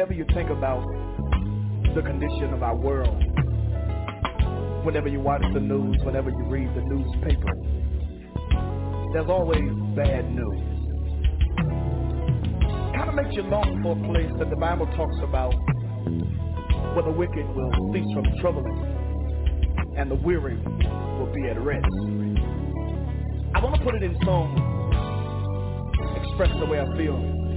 whenever you think about the condition of our world, whenever you watch the news, whenever you read the newspaper, there's always bad news. Kind of makes you long for a place that the Bible talks about where the wicked will cease from troubling and the weary will be at rest. I want to put it in song, express the way I feel.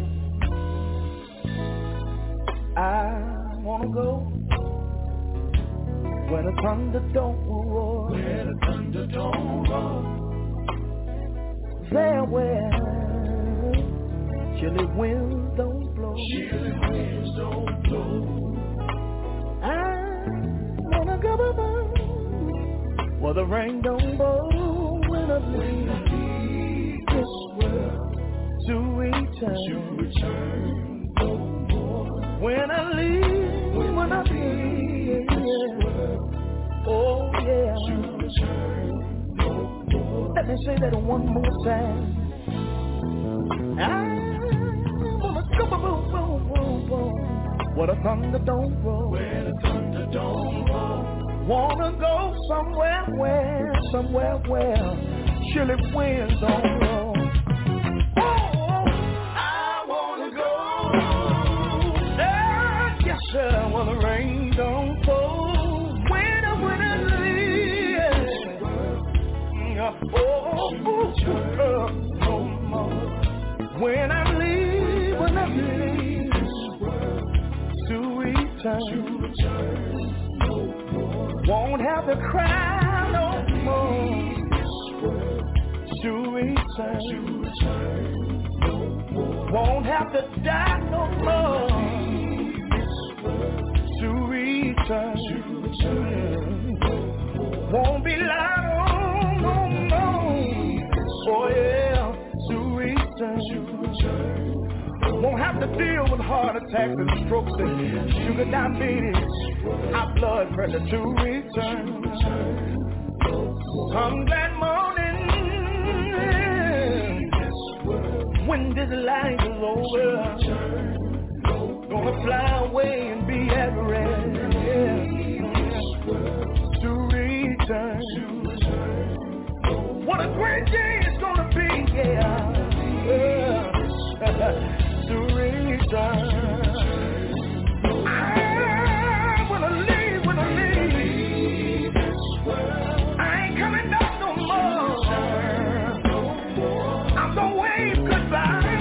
I want to go where the thunder don't roar. Where the thunder don't roar. There where chilly winds don't blow. Chilly winds don't blow. I wanna go where the rain don't blow. When I leave this world to return no more. When I leave, when I leave this world, oh yeah, to return no more. Let me say that one more time. I wanna go where the thunder don't roll. Where the thunder don't roll. Wanna go somewhere where chilly winds don't blow. Oh, I wanna go. Yes sir, where the rain don't fall. When I leave. Oh, no more. When I leave to return no more. Won't have to cry no more. To return no more. Won't have to die no more. To return won't be long no more. Oh yeah, to return. Won't have to deal with heart attacks and strokes and sugar diabetes, high blood pressure to return. Come that morning, when this life is over, gonna fly away and be at rest. To return. What a great day it's gonna be, yeah. To return. I wanna leave, I ain't coming back no more. I'm gonna wave goodbye.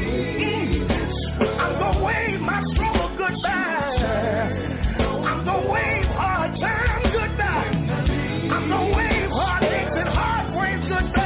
I'm gonna wave my struggle goodbye. I'm gonna wave hard times goodbye. I'm gonna wave heartaches and heartbreaks goodbye.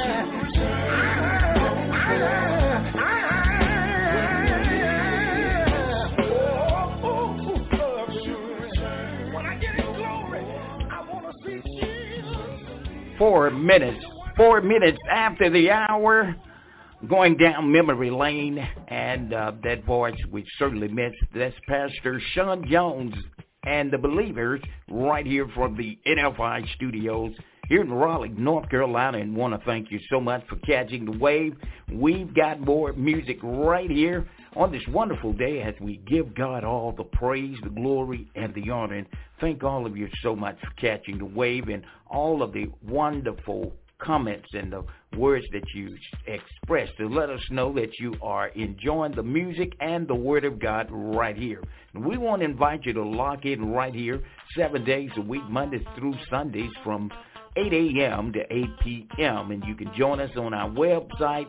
Four minutes after the hour, going down memory lane, and that voice we certainly missed. That's Pastor Sean Jones and the Believers right here from the NFI studios here in Raleigh, North Carolina, and want to thank you so much for catching the wave. We've got more music right here on this wonderful day as we give God all the praise, the glory, and the honor. And thank all of you so much for catching the wave and all of the wonderful comments and the words that you expressed to let us know that you are enjoying the music and the Word of God right here. And we want to invite you to lock in right here 7 days a week, Mondays through Sundays from 8 a.m. to 8 p.m. And you can join us on our website,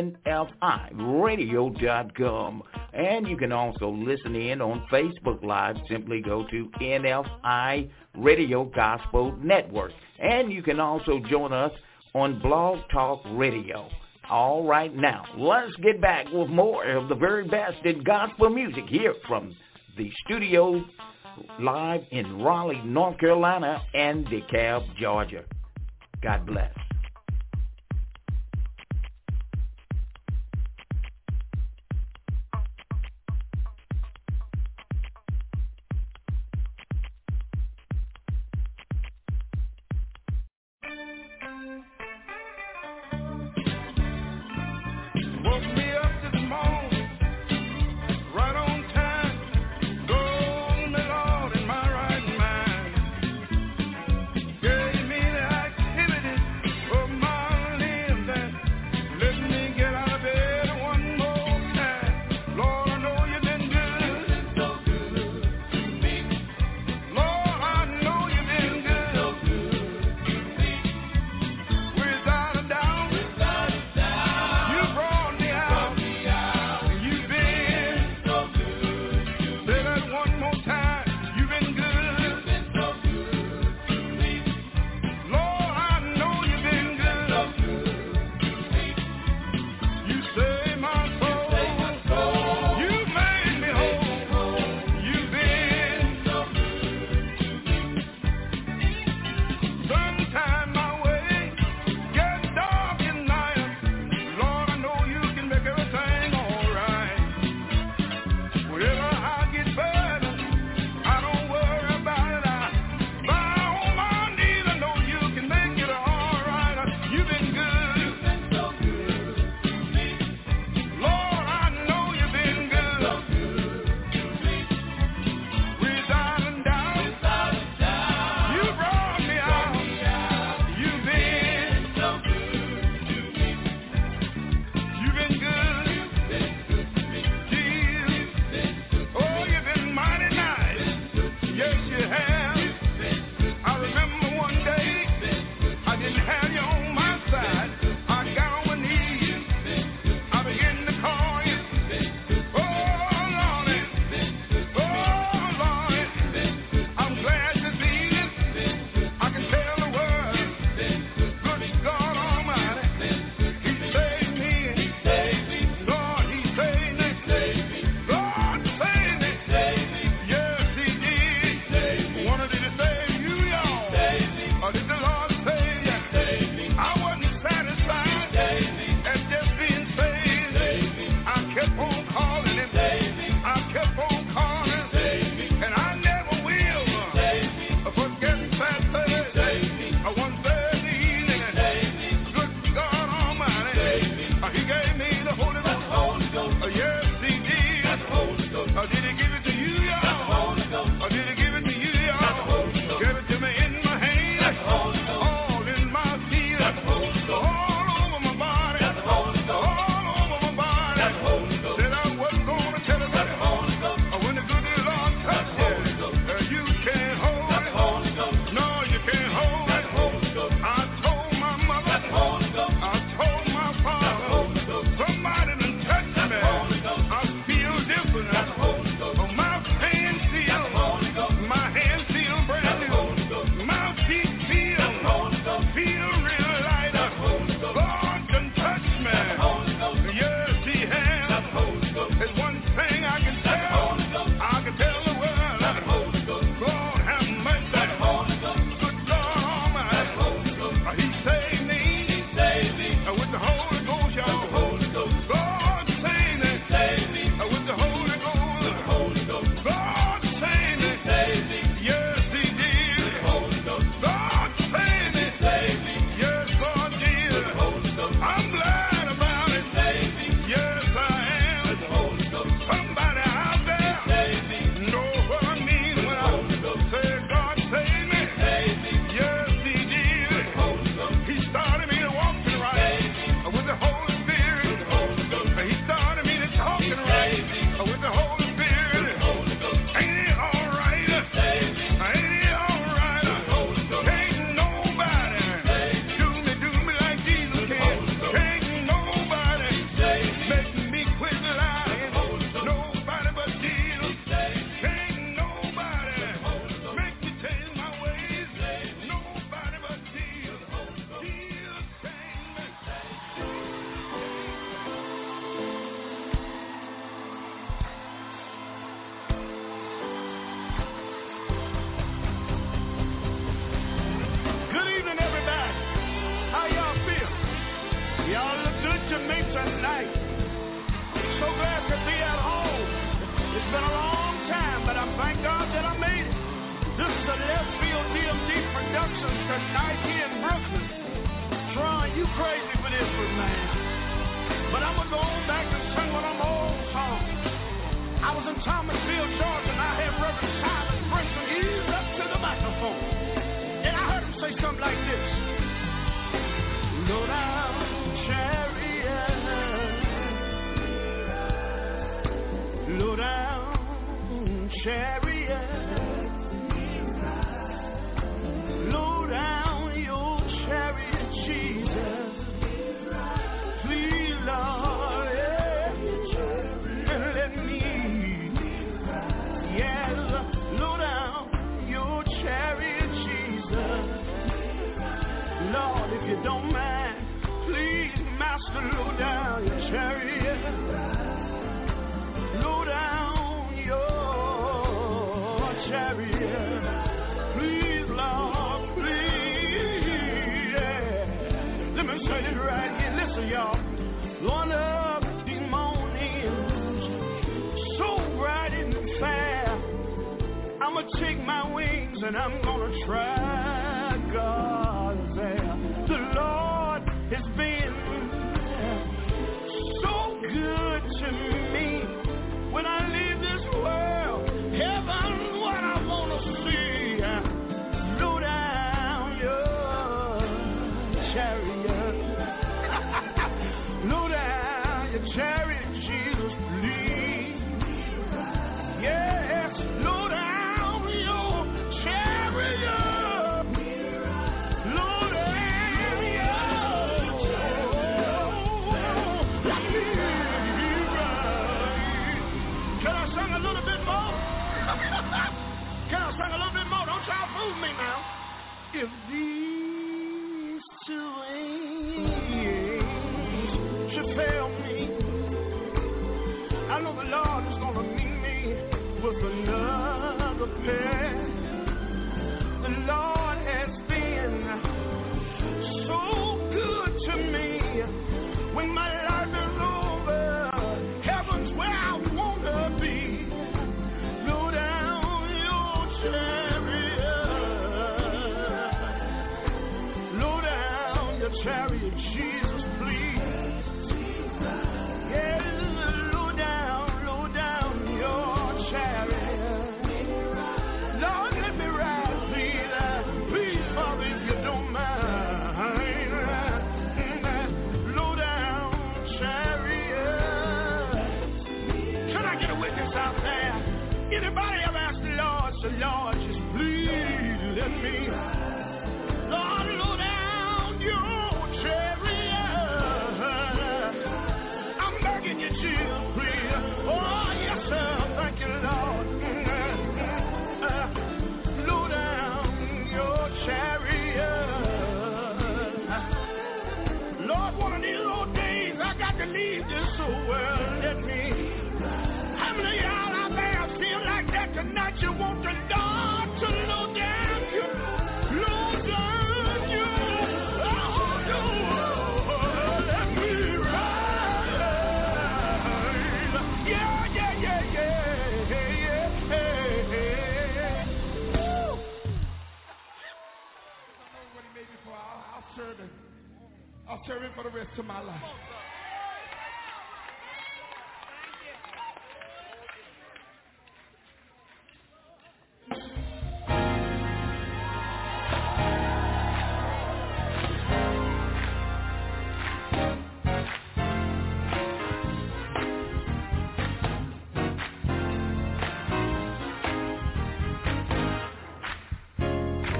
nfiradio.com. And you can also listen in on Facebook Live. Simply go to NFI Radio Gospel Network. And you can also join us on Blog Talk Radio. All right, now, let's get back with more of the very best in gospel music here from the studio live in Raleigh, North Carolina, and DeKalb, Georgia. God bless. Woke me up this morning, right on time. tonight. I'm so glad to be at home. It's been a long time, but I thank God that I made it. This is a Left Field DMD Productions tonight here in Brooklyn. Tron, you crazy for this one, man. But I'm going to go on back and sing one of my old songs. I was in Thomasville, Georgia, and I had Reverend Silas Brinson ease up to the microphone. And I heard him say something like this. Low down chariot, low down chariot, low down your chariot, Jesus. Please, Lord, and let me, yes, low down your chariot, Jesus. Lord, if you don't mind, please, Master, low down your chariot. Low down your chariot. Please, Lord, please. Yeah. Let me say it right here. Listen, y'all. One of these mornings, so bright and fair, I'm going to take my wings and I'm going to try God's there. The Lord has been so good to me. When I leave this world, heaven, what I want to see, low down your chariot, low down your chariot, Jesus, please. Yes, low down your chariot, low down your Can I sing a little bit more? Can I sing a little bit more? Don't try to fool me now. If these two angels should fail me, I know the Lord is going to meet me with another pair. The Lord has been so good to me. When my life is over, heaven's where I want to be. Low down your chariot, low down your chariot, Jesus, please. Yeah, low down your chariot. Lord, let me ride, please. Please, Father, if you don't mind. Low down chariot. Can I get a witness out there? Anybody ever ask the Lord, say, Lord, just please let me, Lord, low down your chariot. I'm begging you, Jesus, please. Oh, yes, sir. Thank you, Lord. Low down your chariot. Lord, one of these old days, I got to leave this world. Let me. How many of y'all out there feel like that tonight? You want the Lord to low down you, low down you, let me ride. Yeah. Woo. I know what he made me for. I'll serve him. I'll serve him for the rest of my life.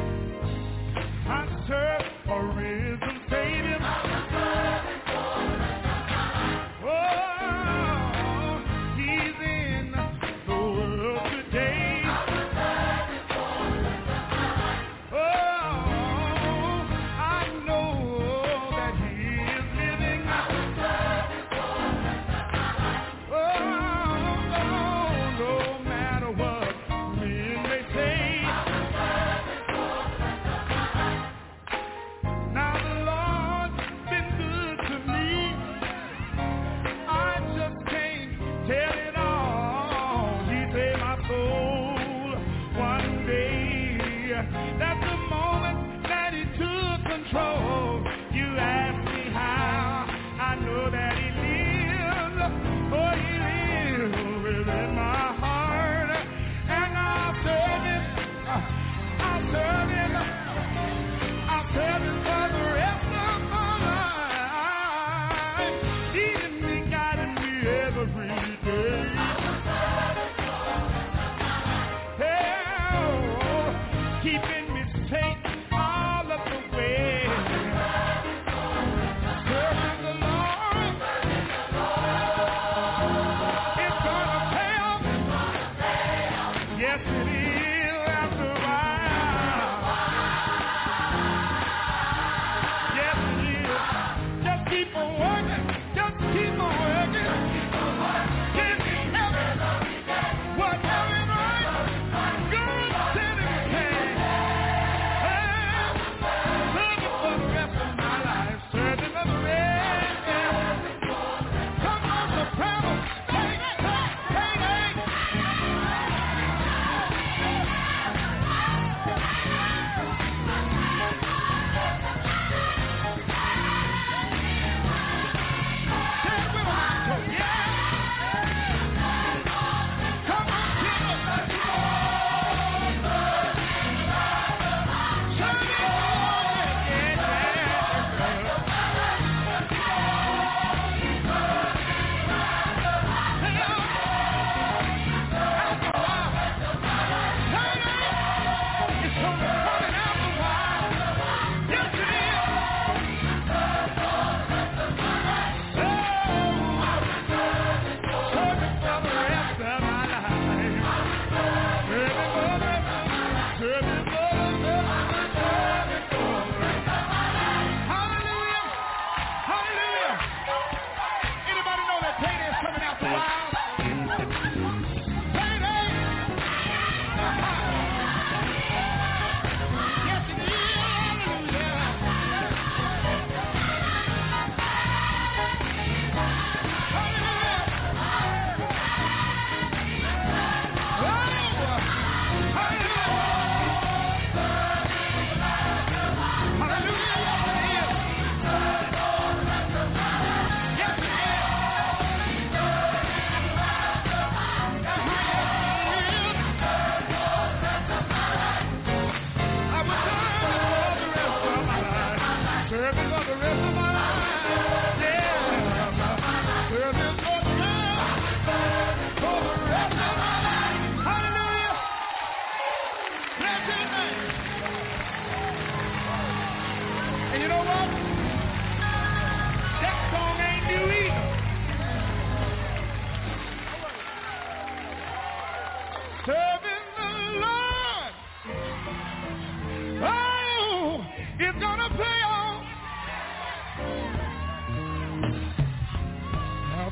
I serve a risen Savior. I'm a servant for the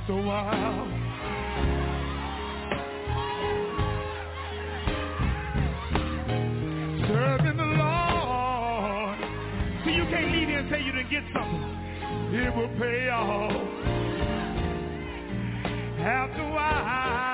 after a while. Serving the Lord. See, you can't leave here and say you didn't get something. It will pay off after a while.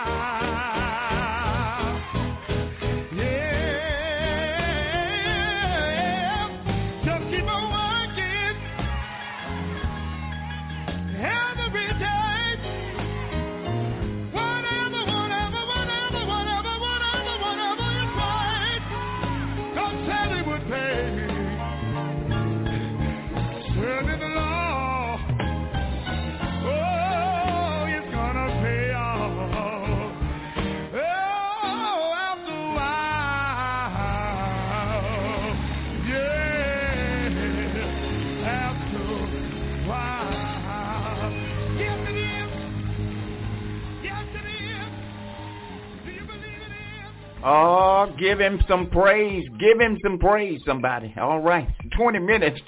Oh, give him some praise. Give him some praise, somebody. All right. 20 minutes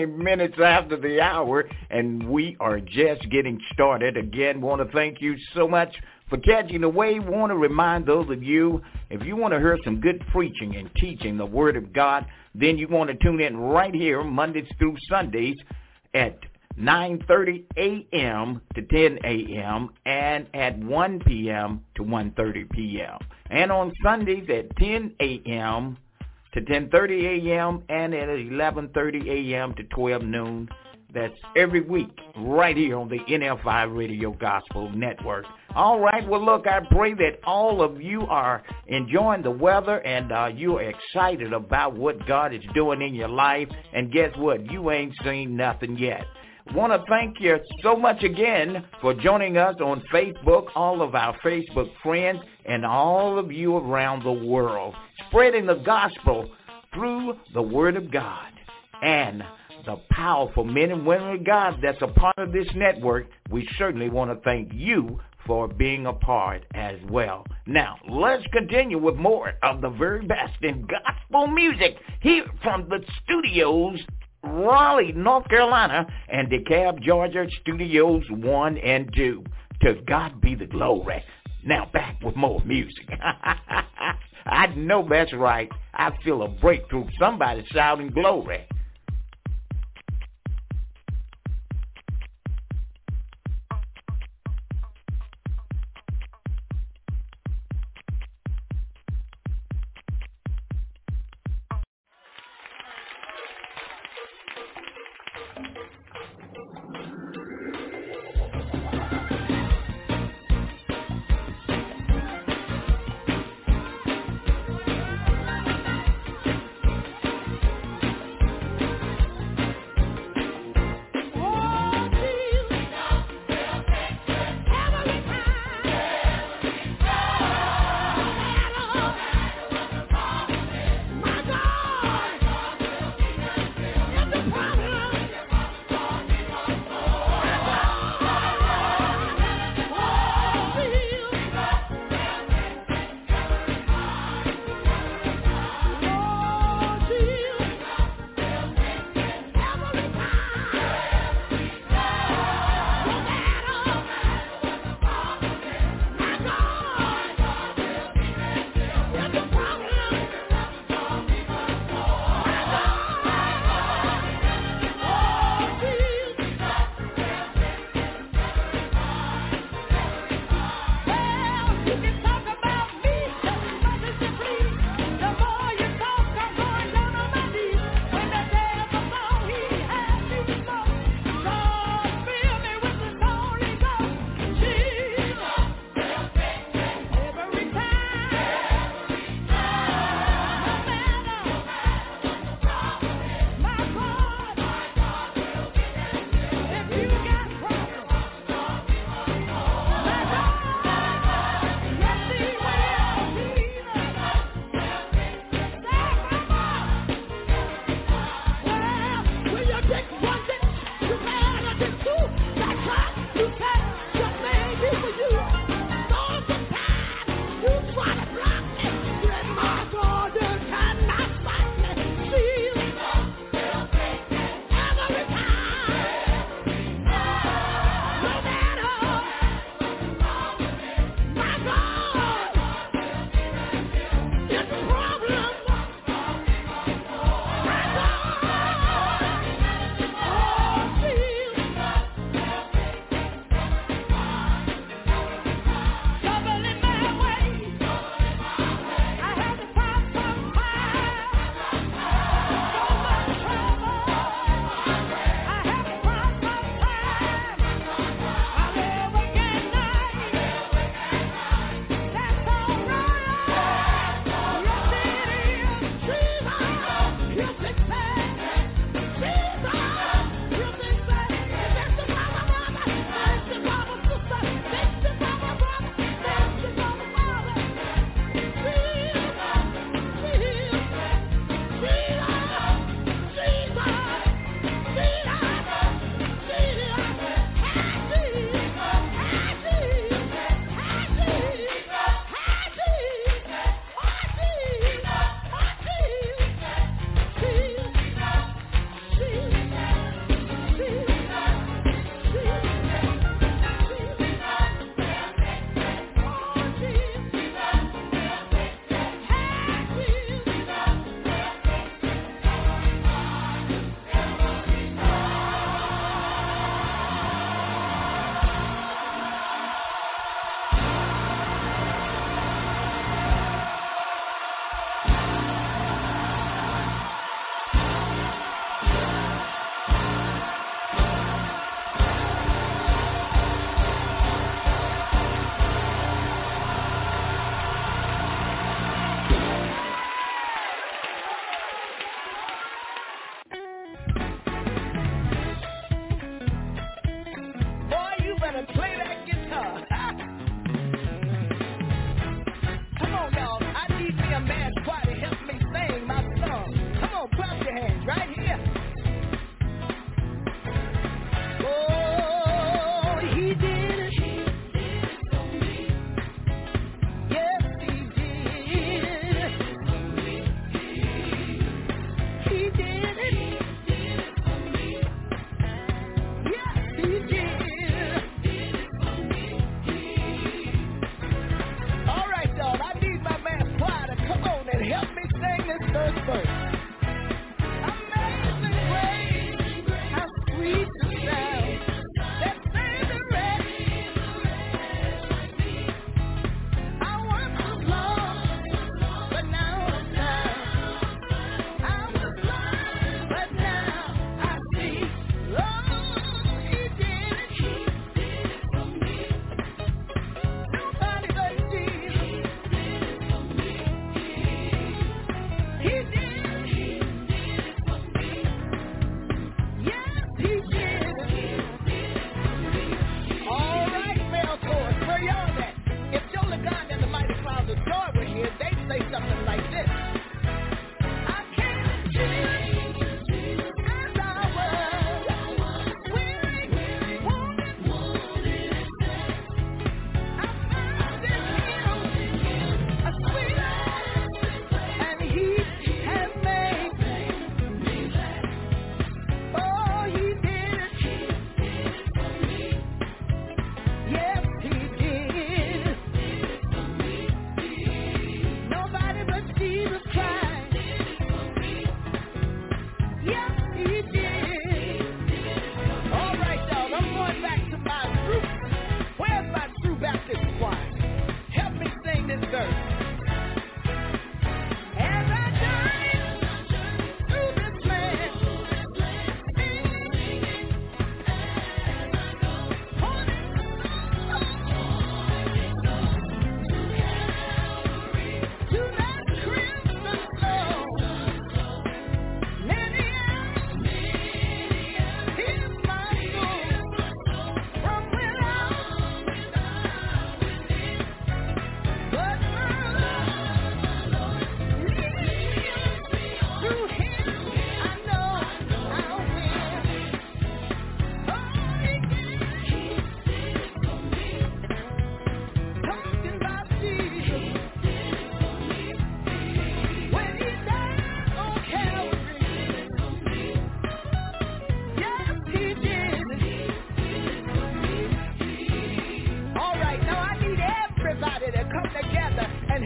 after the hour, and we are just getting started. Again, want to thank you so much for catching the wave. Want to remind those of you, if you want to hear some good preaching and teaching the Word of God, then you want to tune in right here Mondays through Sundays at 9:30 a.m. to 10 a.m. and at 1 p.m. to 1:30 p.m. And on Sundays at 10 a.m. to 10:30 a.m. and at 11:30 a.m. to 12 noon. That's every week right here on the NFI Radio Gospel Network. All right, well, look, I pray that all of you are enjoying the weather and you are excited about what God is doing in your life. And guess what? You ain't seen nothing yet. Want to thank you so much again for joining us on Facebook, all of our Facebook friends, and all of you around the world, spreading the gospel through the Word of God and the powerful men and women of God that's a part of this network. We certainly want to thank you for being a part as well. Now, let's continue with more of the very best in gospel music here from the studios, Raleigh, North Carolina, and DeKalb, Georgia, Studios 1 and 2. To God be the glory. Now back with more music. I know that's right. I feel a breakthrough. Somebody shouting glory.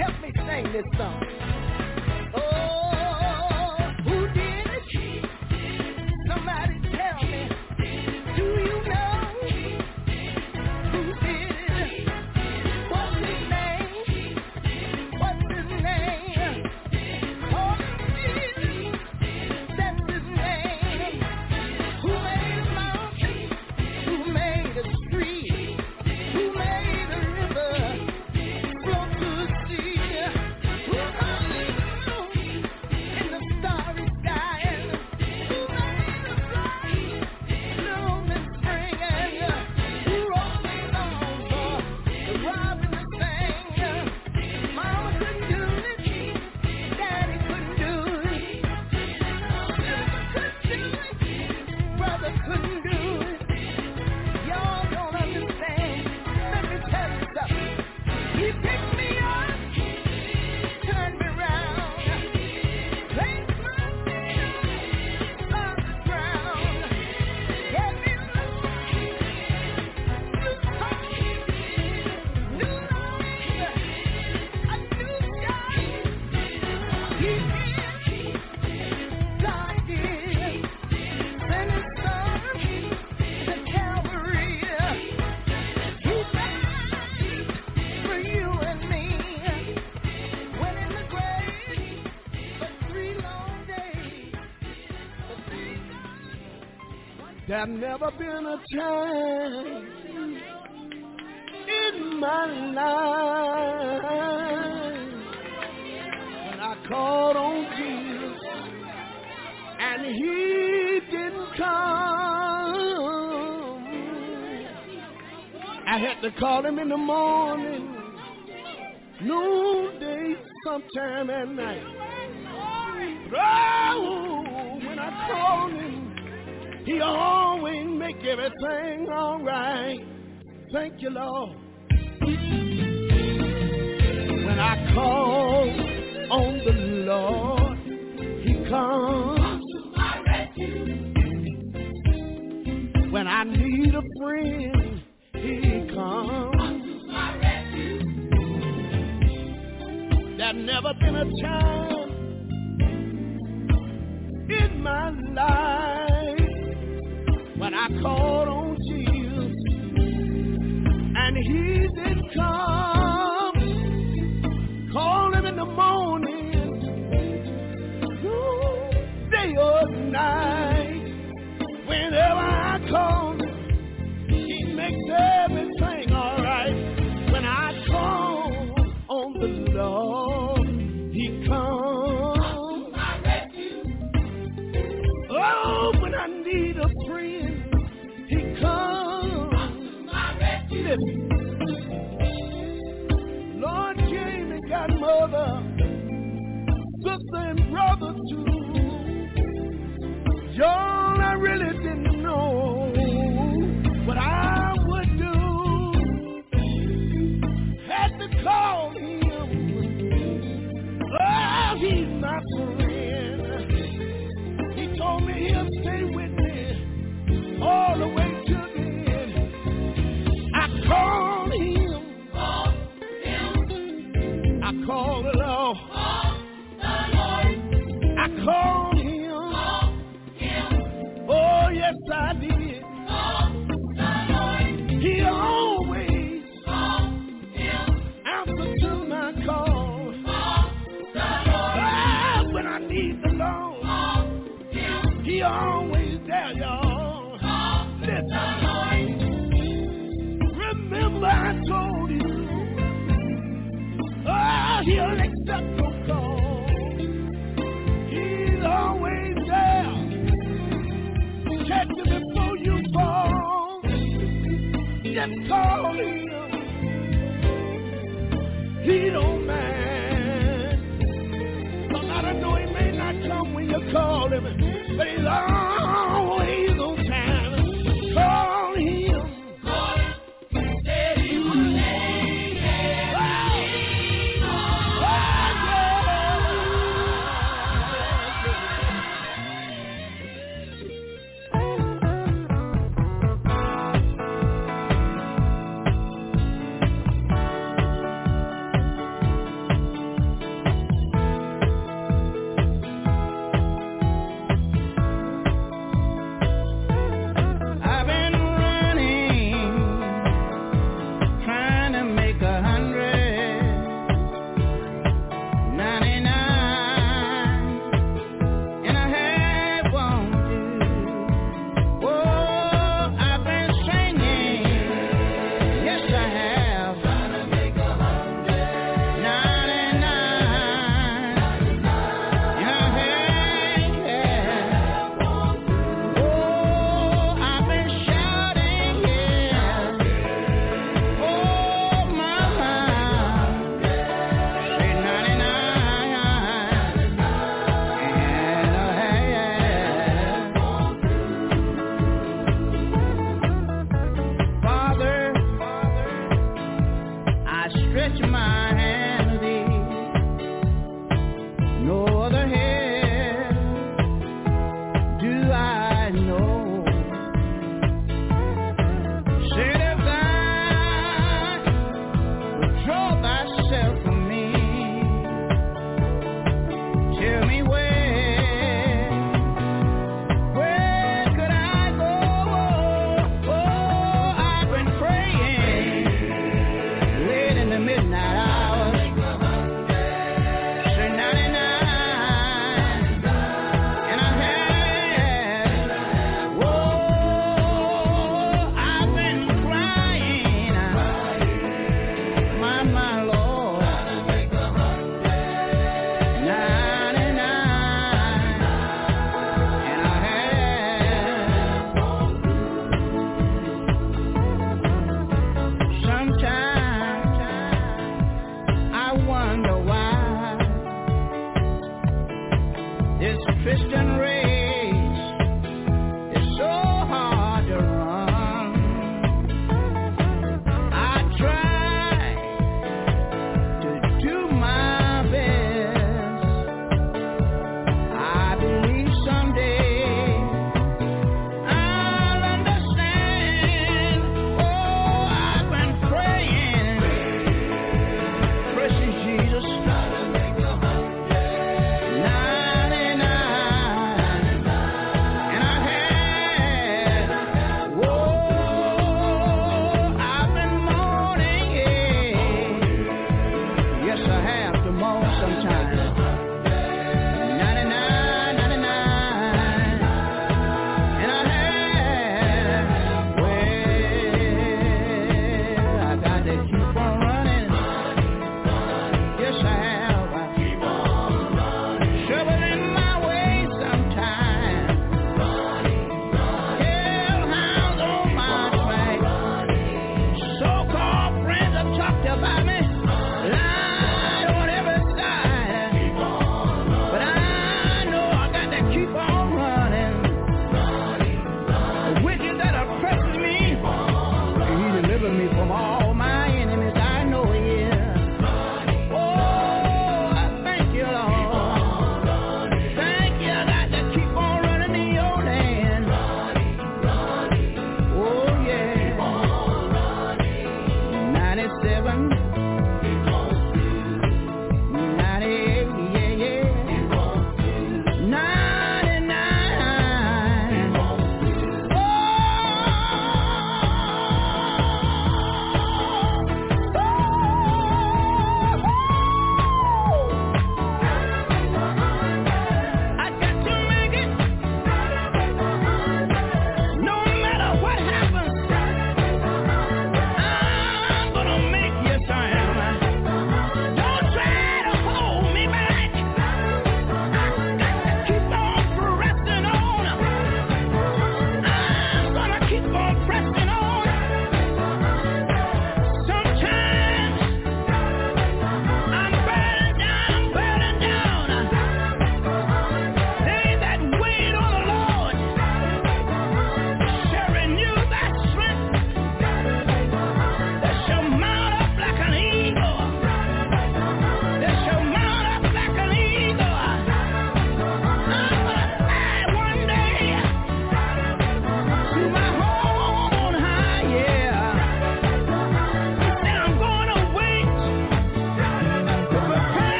help me sing this song. Oh, who did it? Somebody tell me. Do you know who did it? What's his name? What's his name? Oh, Jesus, that's his name. Who made a mountain? Who made a street? Who made a river flow to the sea? Who made the moon in the starry sky? Who made the flowers bloom in spring? Who wrote the songs for the robin to sing? Mama couldn't do it, Daddy couldn't do it, sister couldn't do it, brother couldn't do it. Y'all don't understand. Let me tell you something. He picked me up, turned me round, placed my feet on the ground, gave me life, new hope, new life, a new sky. He did, God did, sent his son to Calvary. He died for you and me. Went in the grave for 3 long days. But thank God. There's never been a time in my life when I called on Jesus and he didn't come. I had to call him in the morning, noonday, sometime at night. Oh, when I called him, he always make everything all right. Thank you, Lord. When I call on the Lord, he comes. When I need a friend, he comes. There's never been a time in my life when I called on Jesus and he didn't come. Call him in the morning, day or night. Whenever I call him, he makes everything all right. When I call on the Lord, he comes. Oh, when I need a friend, he comes. Listen. Lord came and got mother, sister and brother too. Y'all, I really didn't know what I would do. Had to call him. Oh, he's my friend. He told me he'll stay with me all the way to the end. I called him. I called the Lord. I called him. Oh, yes, I did. He always answers to my call. Ah, when I need the Lord, he always there, y'all. Listen. Remember I told you, he'll accept your call. He's always there. Catch you before you fall. Just call him. He don't mind. Somebody know he may not come when you call him, but he's always on time. Call him. Say your name.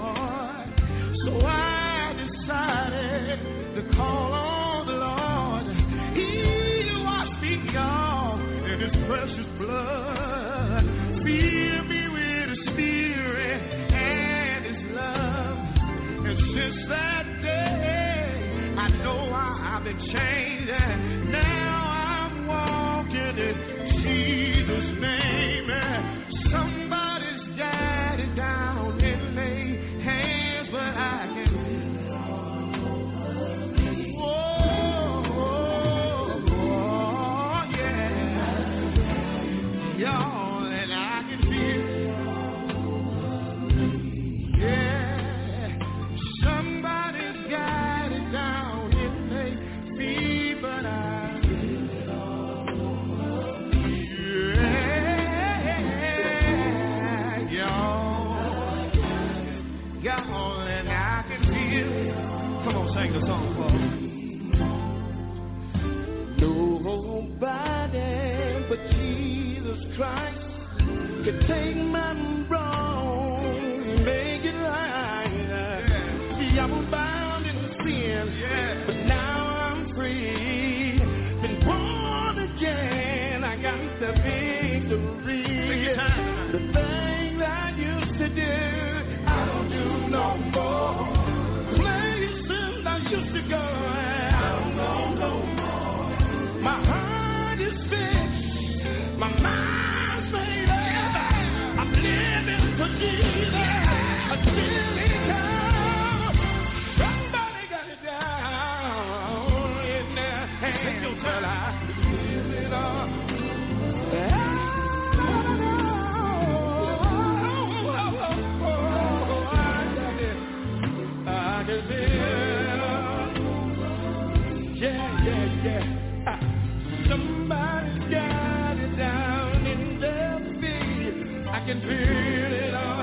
So I decided to call on the Lord. He washed me off in His precious blood. Fill me with His Spirit and His love. And since that day, I know I've been changed. And now I'm walking in Jesus' name. Somebody's got it down and lay hands, but I can. Oh, yeah. Y'all, and I can feel. Yeah. Somebody's got it down and lay me, but I. Y'all, and I can feel it. Come on, sing the song for me. Nobody but Jesus Christ can take my wrong, make it right. Yeah. I was bound in sin, but now I'm free. Been born again, I got the victory. The things I used to do, no more places I used to go. I don't know no more. My heart is fixed, my mind's made up. I'm living for Jesus until He comes. Somebody got it down in their hands, but I feel it all. Somebody's got it down in their feet. I can feel it all.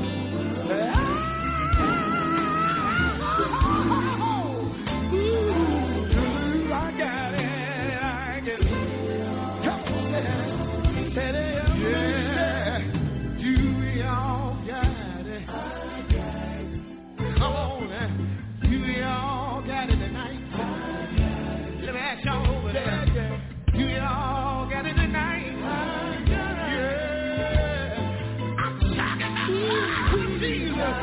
Ooh, I got it. I can. Come on, say it. Yeah, you all got it. Come on, you all got it tonight. Let me ask y'all over there. You all got it tonight. Yeah. I'm talking about Jesus.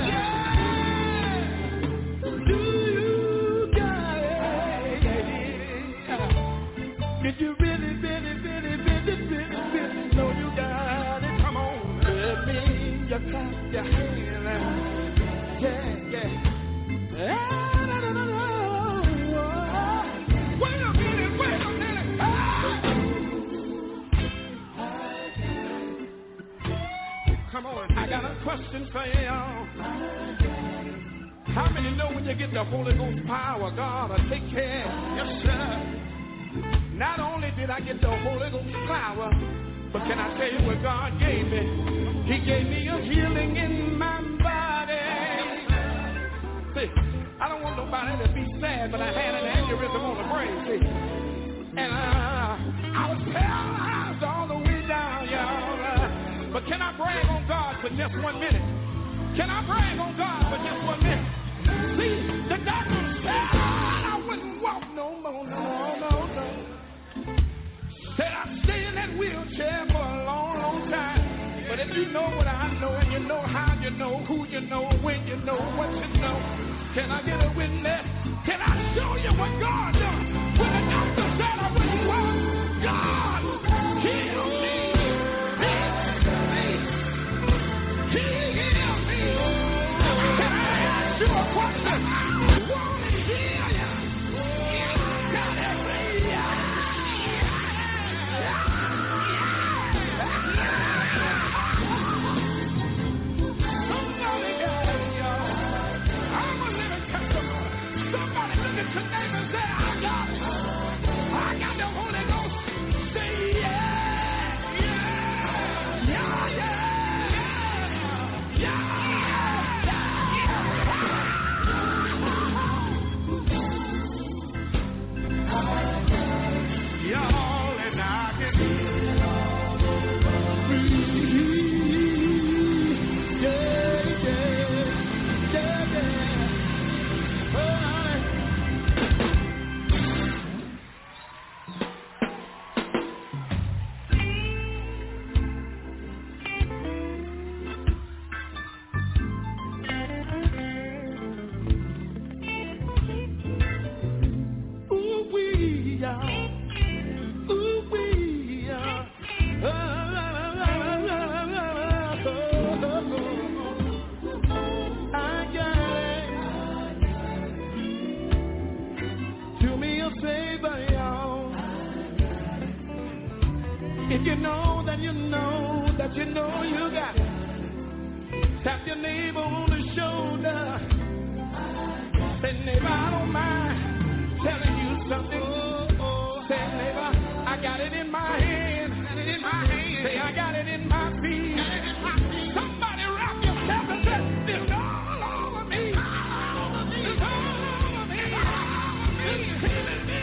Yeah. Do you got it? Did you really know you got it? Come on, let me just clap your hand. Yeah. Wait a minute. Come on, I got a question for y'all. How many know when you get the Holy Ghost power, God will take care? Yes, sir. Not only did I get the Holy Ghost power, but can I tell you what God gave me? He gave me a healing in my body. See, I don't want nobody to be sad, but I had an aneurysm on the brain, see. And I was paralyzed all the way down, y'all. But can I brag on God for just 1 minute? Can I brag on God for just 1 minute? See, the doctor said I wouldn't walk no more, no. Said I'd stay in that wheelchair for a long time. But if you know what I know, and you know how you know, who you know, when you know, what you know, can I get a witness? Can I show you what God does? When the doctor said I wouldn't walk, God healed me. He healed me. Can I ask you a question? Won't He heal you? God help me. Somebody got it, y'all. I'm a living testimony. If you know that you know that you know you got it. Tap your neighbor on the shoulder. Say, neighbor, I don't mind telling you something. Say, neighbor, I got it in my hand. Say, I got it in my feet. Somebody wrap yourself and say, it's all over me. It's all over me. It's healing me.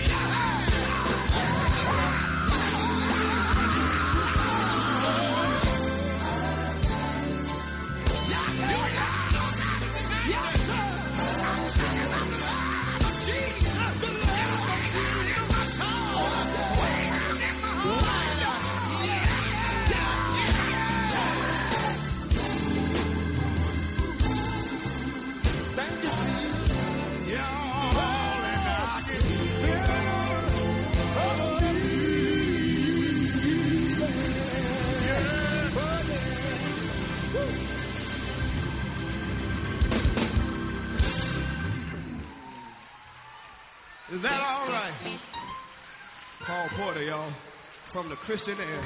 Is that all right? Paul Porter, y'all, from the Christian Air.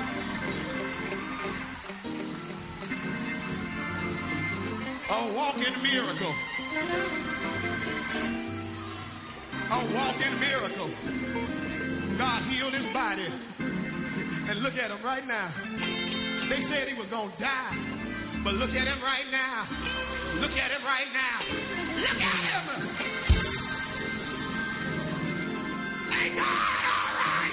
A walking miracle. A walking miracle. God healed his body. And look at him right now. They said he was going to die. But look at him right now. Look at him right now. Look at him. Ain't God all right?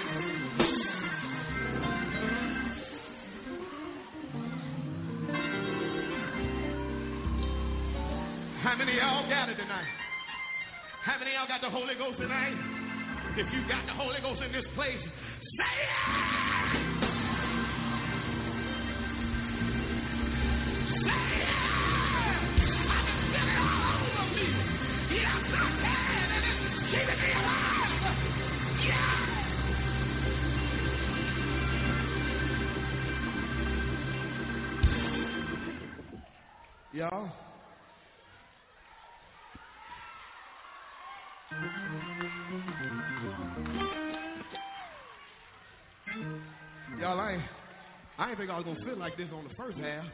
How many of y'all got it tonight? How many of y'all got the Holy Ghost tonight? If you got the Holy Ghost in this place, say it! Say it! I can feel it all over me. Yes, I can, and it's keeping me alive. Yeah! Y'all? Y'all, I ain't think I was going to feel like this on the first half.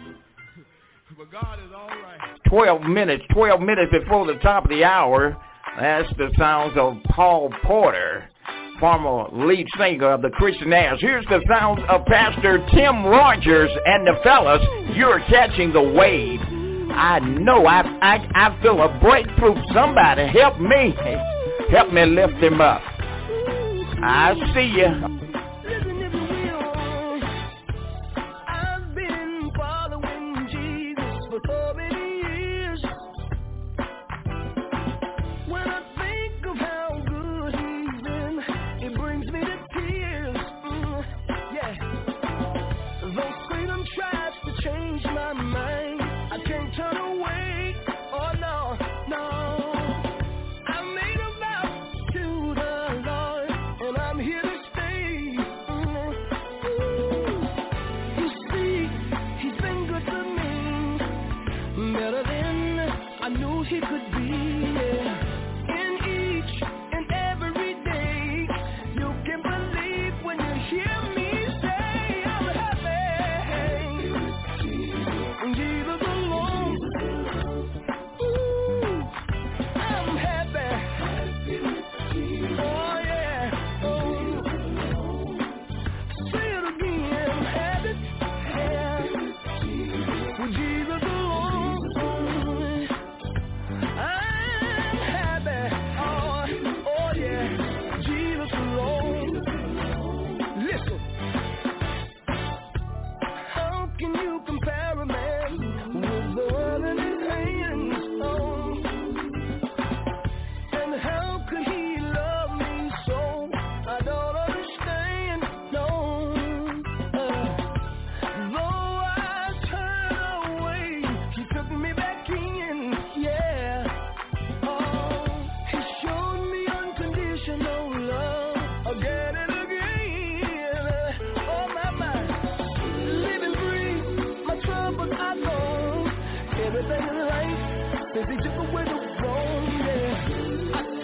But God is all right. 12 minutes before the top of the hour. That's the sounds of Paul Porter, former lead singer of the Christian Airs. Here's the sounds of Pastor Tim Rogers and the fellas. You're catching the wave. I know I feel a breakthrough. Somebody help me. Help me lift him up. I see you.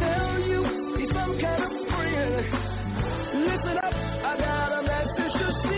Listen up, I got a message to say.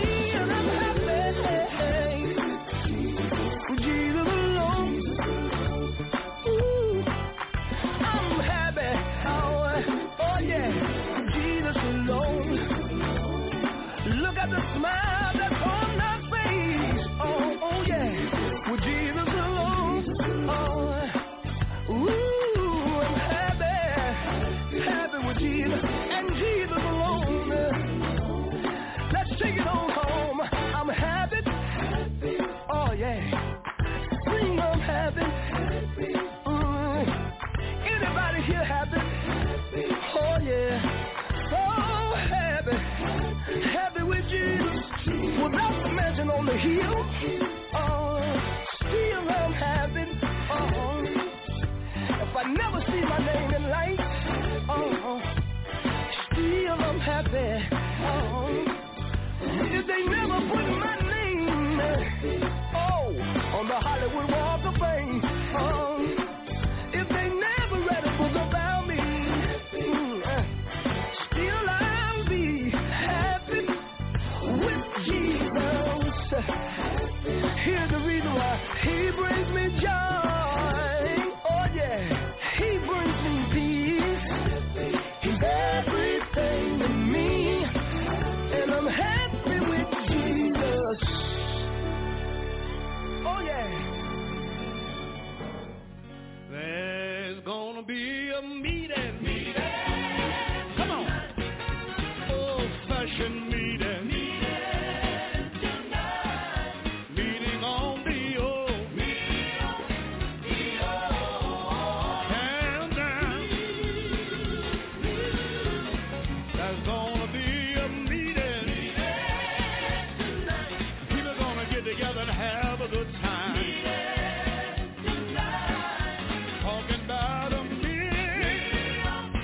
gonna be a meeting. Come on. Old-fashioned meeting. Meeting on the old. Countdown. There's gonna be a meeting. People gonna get together and have a good time. Talking about a meeting.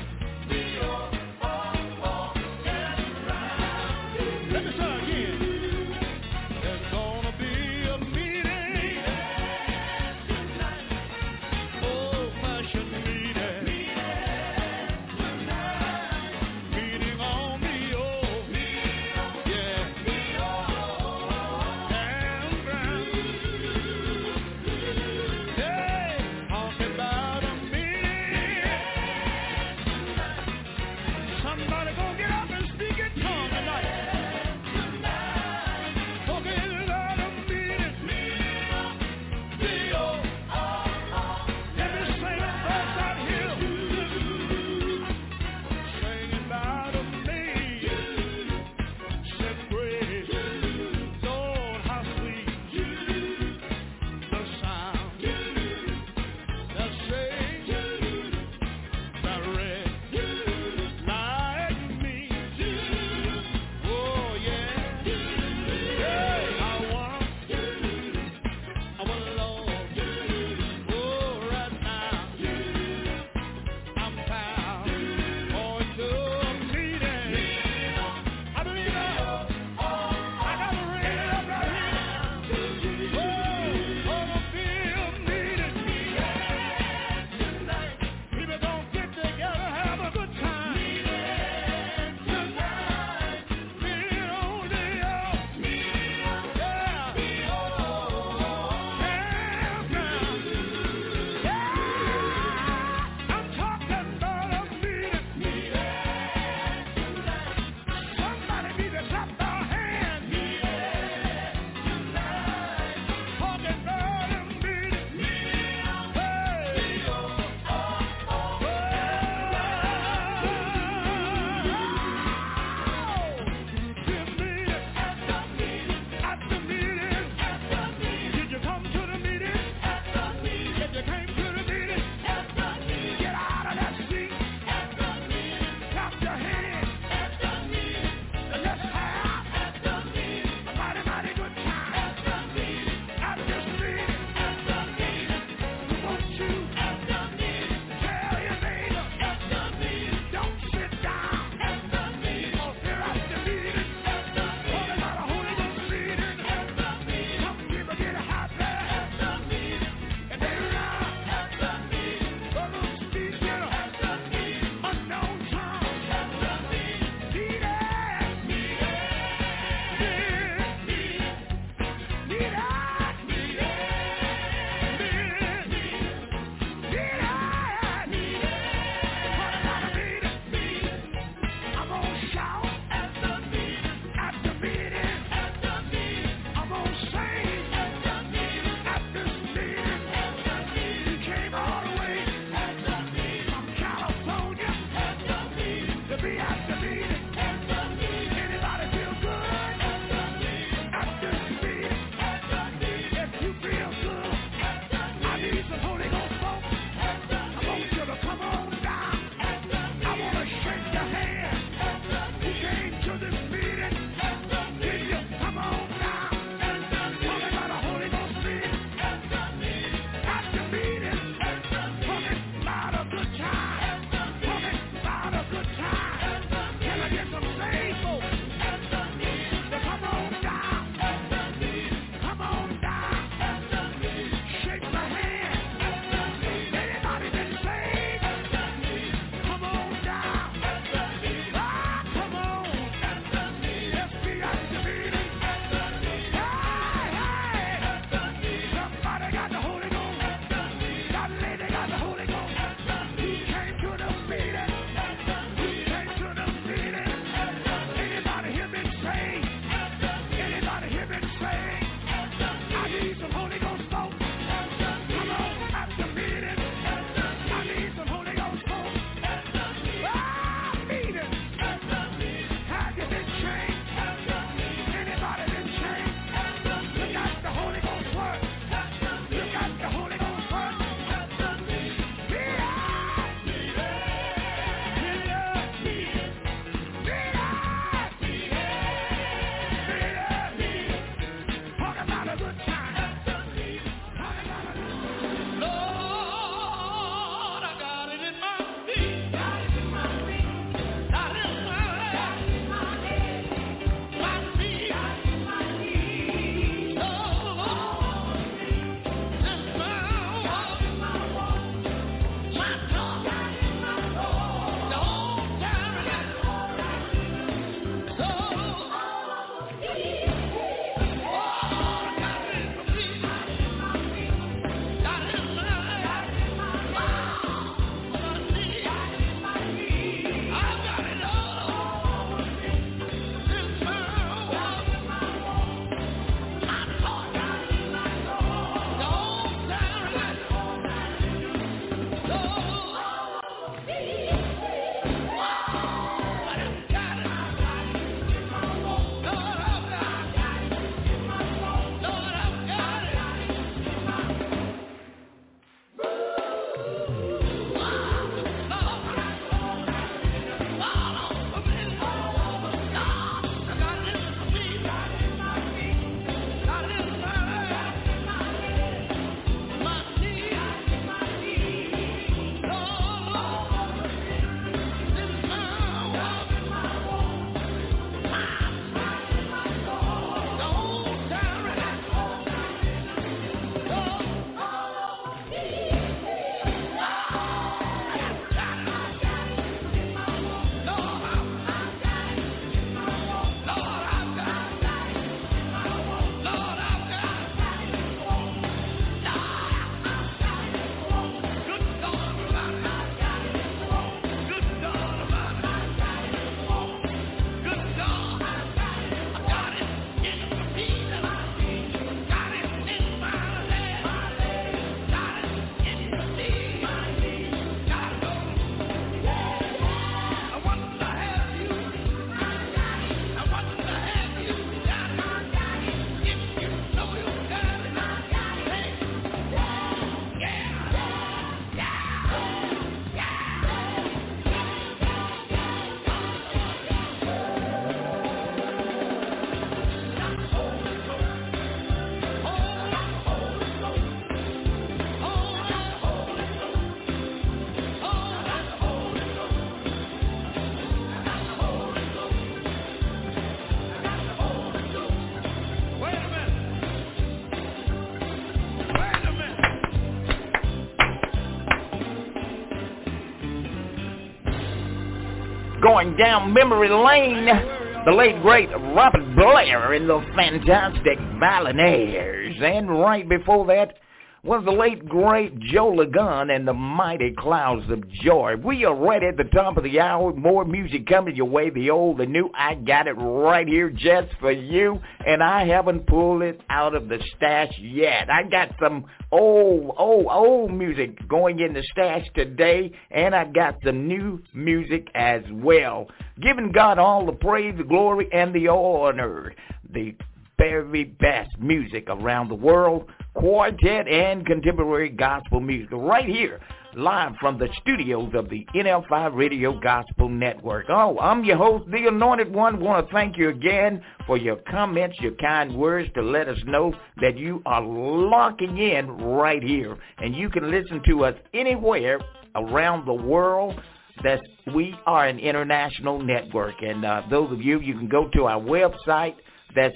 going down memory lane. The late, great Robert Blair and the Fantastic Balinairs. And right before that was the late, great Joe Ligon and the Mighty Clouds of Joy. We are right at the top of the hour. More music coming your way, the old, the new. I got it right here just for you, and I haven't pulled it out of the stash yet. I got some old music going in the stash today, and I got some new music as well. Giving God all the praise, the glory, and the honor. The very best music around the world, quartet and contemporary gospel music, right here, live from the studios of the NFI Radio Gospel Network. Oh, I'm your host, The Anointed One. Want to thank you again for your comments, your kind words to let us know that you are locking in right here. And you can listen to us anywhere around the world. We are an international network. And those of you can go to our website. That's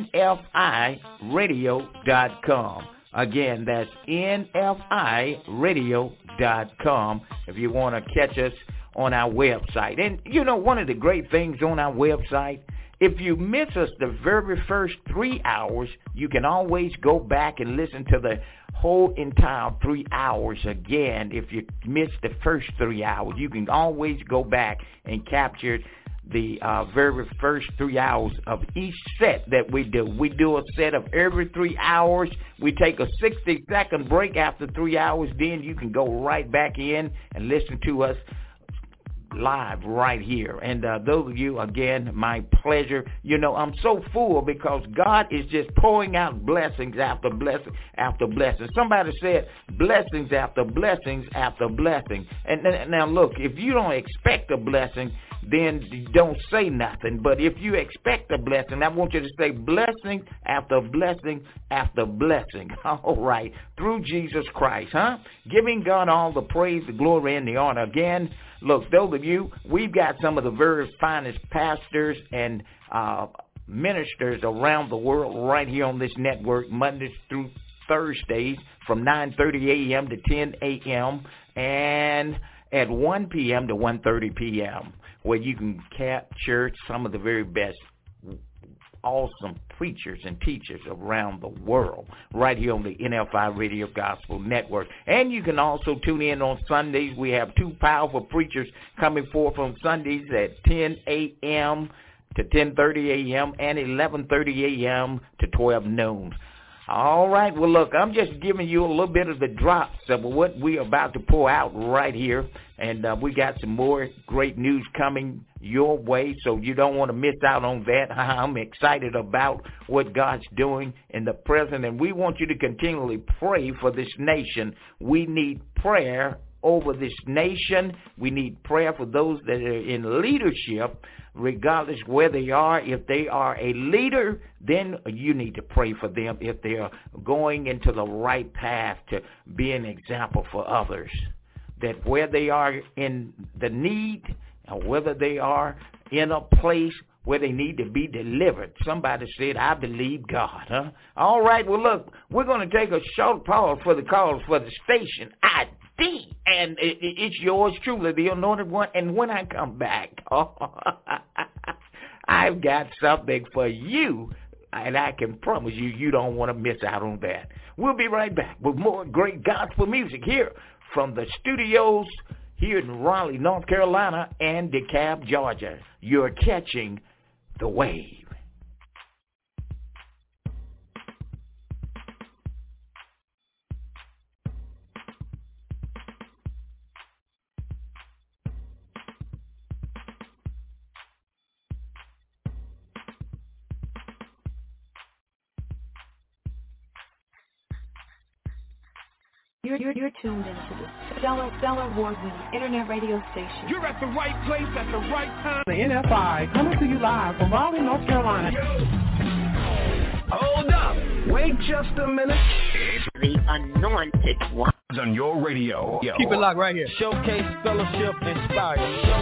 NFIradio.com. Again, that's NFIradio.com if you want to catch us on our website. And, you know, one of the great things on our website, if you miss us the very first 3 hours, you can always go back and listen to the whole entire 3 hours again. If you missed the first 3 hours, you can always go back and capture the very first 3 hours of each set that we do. We do a set of every 3 hours. We take a 60-second break after 3 hours. Then you can go right back in and listen to us live right here. And those of you, again, my pleasure. You know, I'm so full because God is just pouring out blessings after blessing after blessing. Somebody said blessings after blessings after blessing. And now look, if you don't expect a blessing, then don't say nothing. But if you expect a blessing, I want you to say blessing after blessing after blessing. All right. Through Jesus Christ, Giving God all the praise, the glory, and the honor. Again, look, those of you, we've got some of the very finest pastors and ministers around the world right here on this network, Mondays through Thursdays from 9:30 a.m. to 10 a.m. and at 1 p.m. to 1:30 p.m., where you can capture some of the very best awesome preachers and teachers around the world right here on the NFI Radio Gospel Network. And you can also tune in on Sundays. We have two powerful preachers coming forth on Sundays at 10 a.m. to 10:30 a.m. and 11:30 a.m. to 12 noon. All right, well, look, I'm just giving you a little bit of the drops of what we're about to pour out right here, and we got some more great news coming your way, so you don't want to miss out on that. I'm excited about what God's doing in the present, and we want you to continually pray for this nation. We need prayer over this nation. We need prayer for those that are in leadership, regardless where they are. If they are a leader, then you need to pray for them if they are going into the right path to be an example for others. That where they are in the need, or whether they are in a place where they need to be delivered. Somebody said, I believe God. All right, well, look, we're going to take a short pause for the calls for the station ID. And it's yours truly, the Anointed One. And when I come back, I've got something for you, and I can promise you, you don't want to miss out on that. We'll be right back with more great gospel music here from the studios here in Raleigh, North Carolina, and DeKalb, Georgia. You're catching the wave. You're tuned into the stellar award-winning internet radio station. You're at the right place at the right time. The NFI coming to you live from Raleigh, North Carolina. Hold up. Wait just a minute. It's the Anointed One. On your radio. Keep it locked right here. Showcase, fellowship, inspire.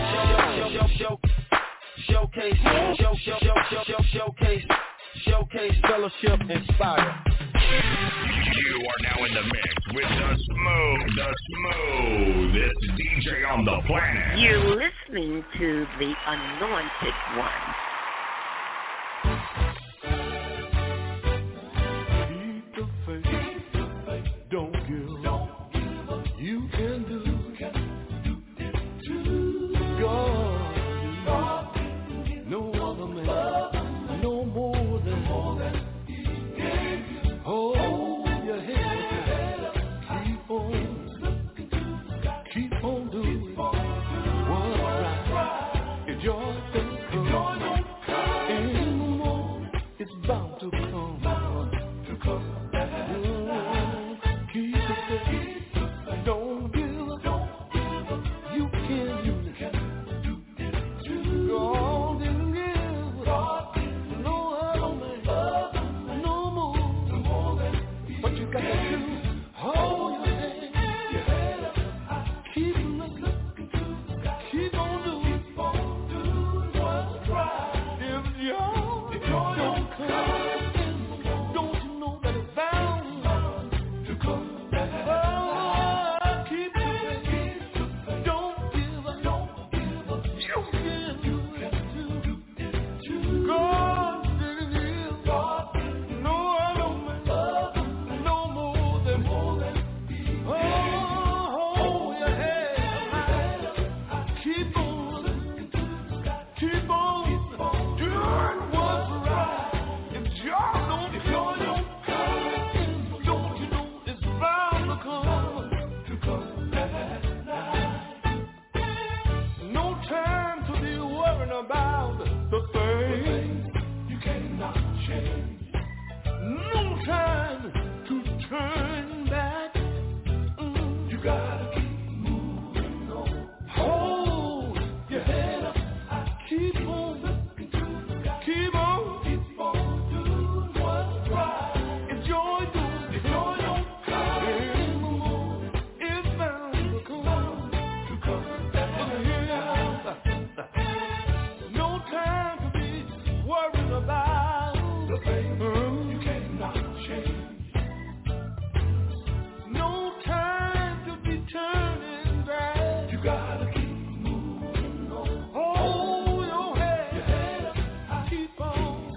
Showcase, fellowship, inspire. You are now in the mix with the smoothest DJ on the planet. You're listening to the Anointed One. Keep the faith, don't give up. You can do it to God. No other man, no more than He gave you. Hold your head up, keep on doing what's right. If joy don't come in the morning, it's bound to come. Keep the faith, don't give up. You can do it. God didn't give no other man, no more. What you got to do, hold your head up, keep looking, keep on doing what's right. If joy don't come, don't you know that it's bound to come? Oh, keep the faith, don't give up. You can do it too. God didn't give no other man, no more than oh, hold your head high. Keep on doing what's right. If joy don't come, don't you know it's bound to come? No time to be worrying about the things you cannot change. No time to turn back. You gotta keep moving on. Hold your head up. Keep on doing what's right. If joy don't come in the morning, it's bound to come. No time to be worrying about the things you cannot change. No time to be turning back. You gotta keep moving on. Hold your head up. Keep on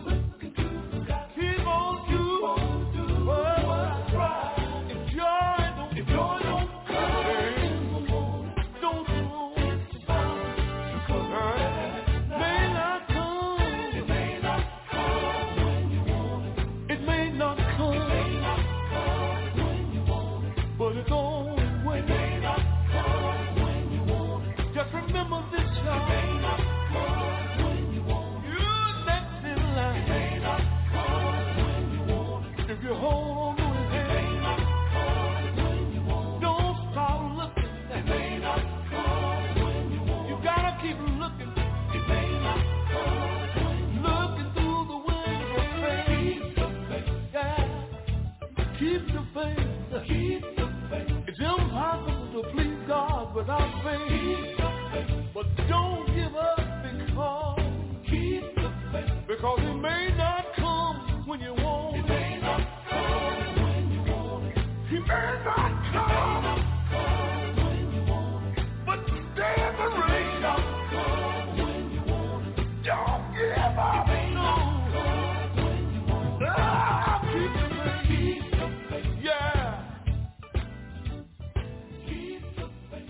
doing what's right. If joy don't come in the morning, don't you know it's bound to come? May not come. It may not come when you want it. It may not come when you want it. But it's on its way. It may not come when you want it. Just remember this, y'all. It may not come when you want it. You're next in line. It may not come when you want it. If you hold on to His hand, it may not come when you want it. Don't stop looking. It may not come when you want it. You gotta keep looking. It may not come when you want it. Looking through the window of faith. Keep the faith. Yeah. Keep the faith. It's impossible to please God without faith. Keep the faith. But don't give up because He may not come when you want it. He may not come when you want it. He may not come when you want it. But stay in the rain. He may not come when you want it. Don't give up. He may not come when you want it. Keep the faith. Yeah. Keep the faith.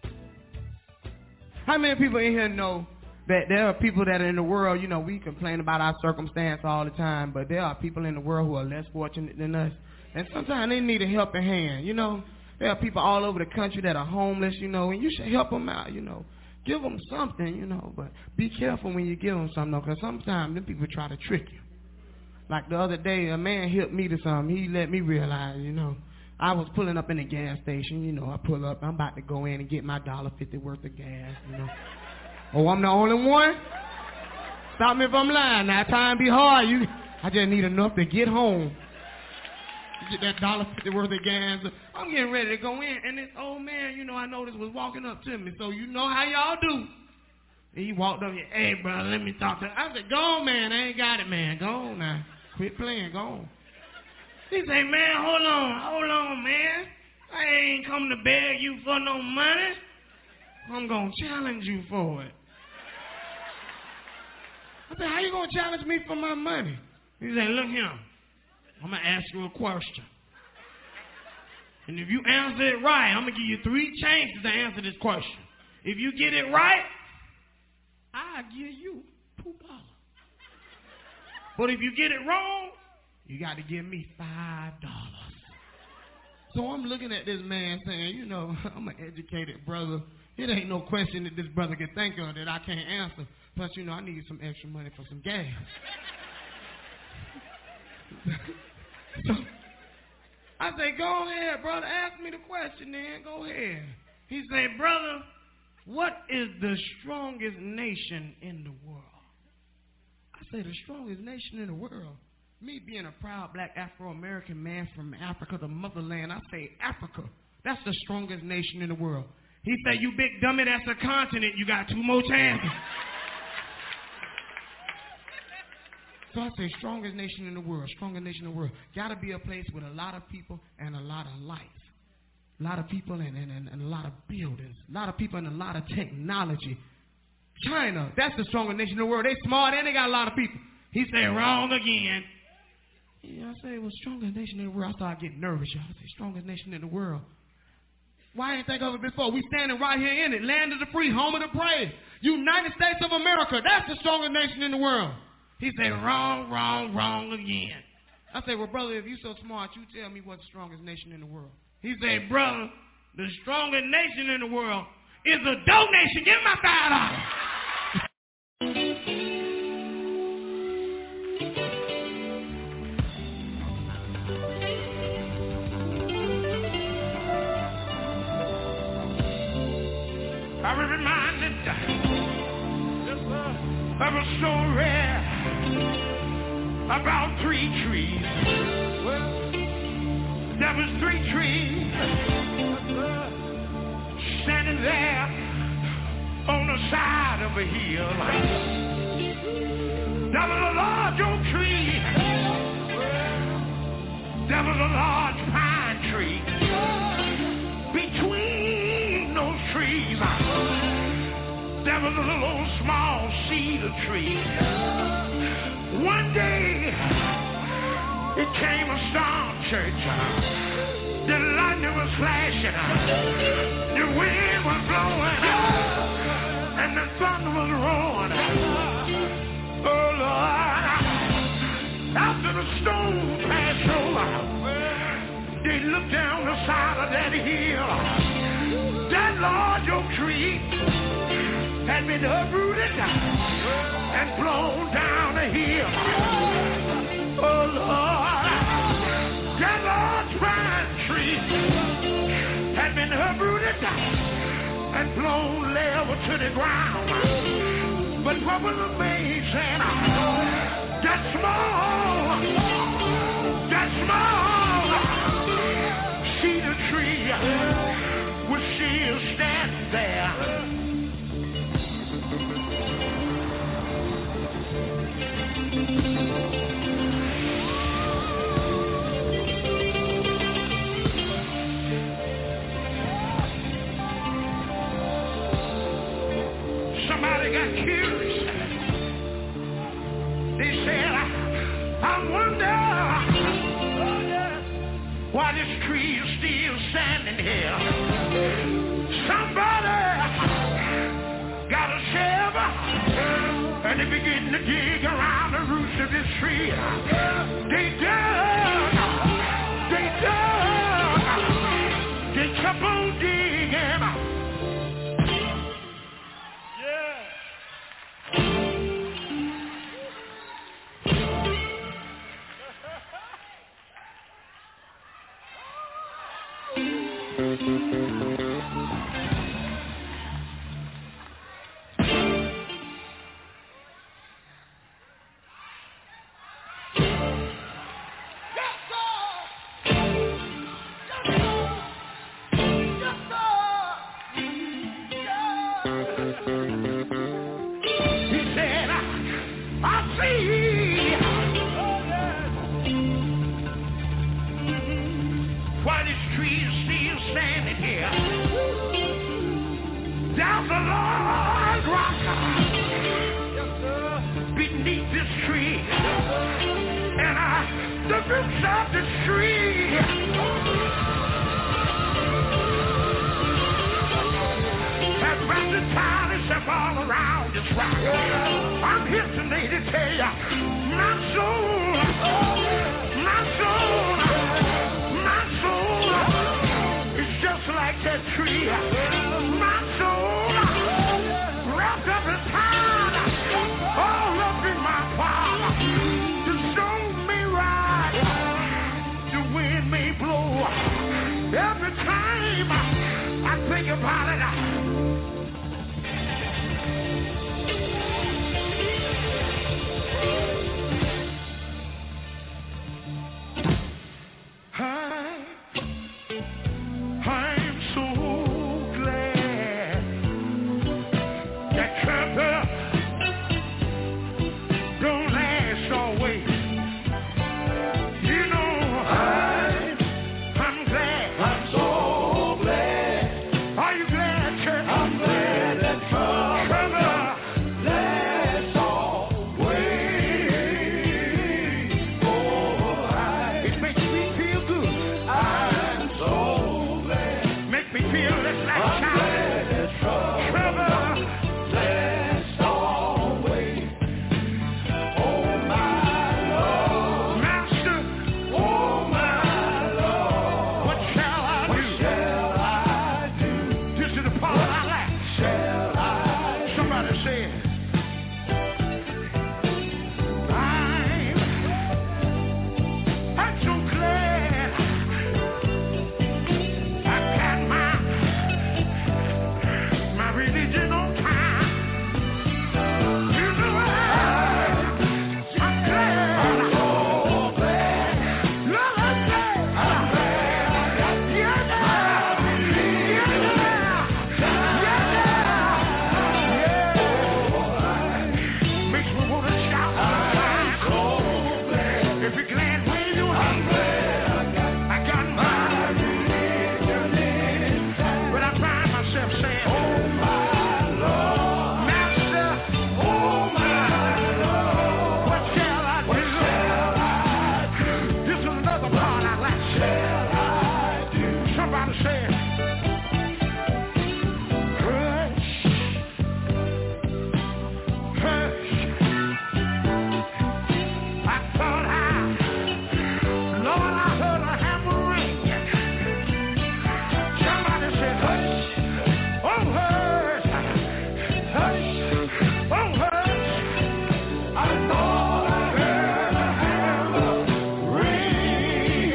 How many people in here know that there are people that are in the world, you know, we complain about our circumstance all the time, but there are people in the world who are less fortunate than us. And sometimes they need a helping hand, you know. There are people all over the country that are homeless, you know, and you should help them out, you know. Give them something, you know, but be careful when you give them something, though, because sometimes them people try to trick you. Like the other day, a man helped me to something. He let me realize, you know, I was pulling up in the gas station, you know. I pull up, I'm about to go in and get my $1.50 worth of gas, you know. Oh, I'm the only one? Stop me if I'm lying. Now, time be hard. I just need enough to get home. Get that $1.50 worth of gas. I'm getting ready to go in, and this old man, you know, I noticed was walking up to me. So you know how y'all do. And he walked up here, hey, brother, let me talk to you. I said, go on, man. I ain't got it, man. Go on now. Quit playing. Go on. He said, man, hold on, man. I ain't come to beg you for no money. I'm going to challenge you for it. I said, how you going to challenge me for my money? He said, look here, I'm going to ask you a question. And if you answer it right, I'm going to give you 3 chances to answer this question. If you get it right, I'll give you $2. But if you get it wrong, you got to give me $5. So I'm looking at this man saying, you know, I'm an educated brother. It ain't no question that this brother can think of that I can't answer. Plus, you know, I need some extra money for some gas. So I say, go ahead, brother. Ask me the question then. Go ahead. He said, brother, what is the strongest nation in the world? I say, the strongest nation in the world? Me being a proud black Afro-American man from Africa, the motherland, I say Africa. That's the strongest nation in the world. He said, you big dummy, that's a continent. You got 2 more chances. So I say, strongest nation in the world, strongest nation in the world. Got to be a place with a lot of people and a lot of life. A lot of people and a lot of buildings. A lot of people and a lot of technology. China, that's the strongest nation in the world. They smart and they got a lot of people. He said, wrong again. Yeah, I say, well, strongest nation in the world. I started getting nervous, y'all. I say, strongest nation in the world. Why ain't think of it before? We standing right here in it. Land of the free, home of the brave. United States of America. That's the strongest nation in the world. He said, wrong, wrong, wrong again. I said, well, brother, if you so smart, you tell me what's the strongest nation in the world. He said, brother, the strongest nation in the world is a donation. Give me my $5. I was reminded of a story about 3 trees. Well, there was 3 trees standing there on the side of a hill. There was a large oak tree. There was a large pine tree. Between those trees, there was a little small cedar tree. One day, it came a storm, church. The lightning was flashing, the wind was blowing, and the thunder was roaring. Oh, Lord, after the storm passed over, they looked down the side of that hill. That large oak tree had been uprooted and blown down the hill. Oh, Lord, that large pine tree had been uprooted and blown level to the ground. But what was amazing, that small cedar tree was still standing there. Somebody got curious. They said, I wonder why this tree is still standing here. Somebody got a shovel and they begin to dig around the roots of this tree. They dug, they kept on digging. Down the tide is all around us right. I'm here today to tell you, my soul, my soul, my soul is just like that tree. My soul wrapped up in time, all up in my Father. The storm may ride, the wind may blow. Every time I think about it, I'm so glad that trouble don't last always. You know, I'm glad. I'm so glad. Are you glad, church? I'm glad that trouble lasts always. Oh, it makes me feel good. I'm so glad. Make me feel less like a child. Trouble lasts always. Oh my Lord, Master. Oh my Lord, what shall I do? What shall I do? This is the part I like. Shall I do? Somebody say it. I'm so glad I got my religion on time. You know I'm glad. I'm so glad. Lord, I'm glad. I'm glad I got my religion. Makes me want to shout. I'm so glad. If you're glad, wave your hand. I'm glad I got my religion. But I find myself saying, oh my Lord, Master, oh my Lord, what shall I do? What shall I do? This is another part I like. Shall I do? Somebody say it. Hush, hush. I thought Lord, I heard a hammer ring. Somebody said, hush, oh hush, hush, oh hush. I thought I heard a hammer ring.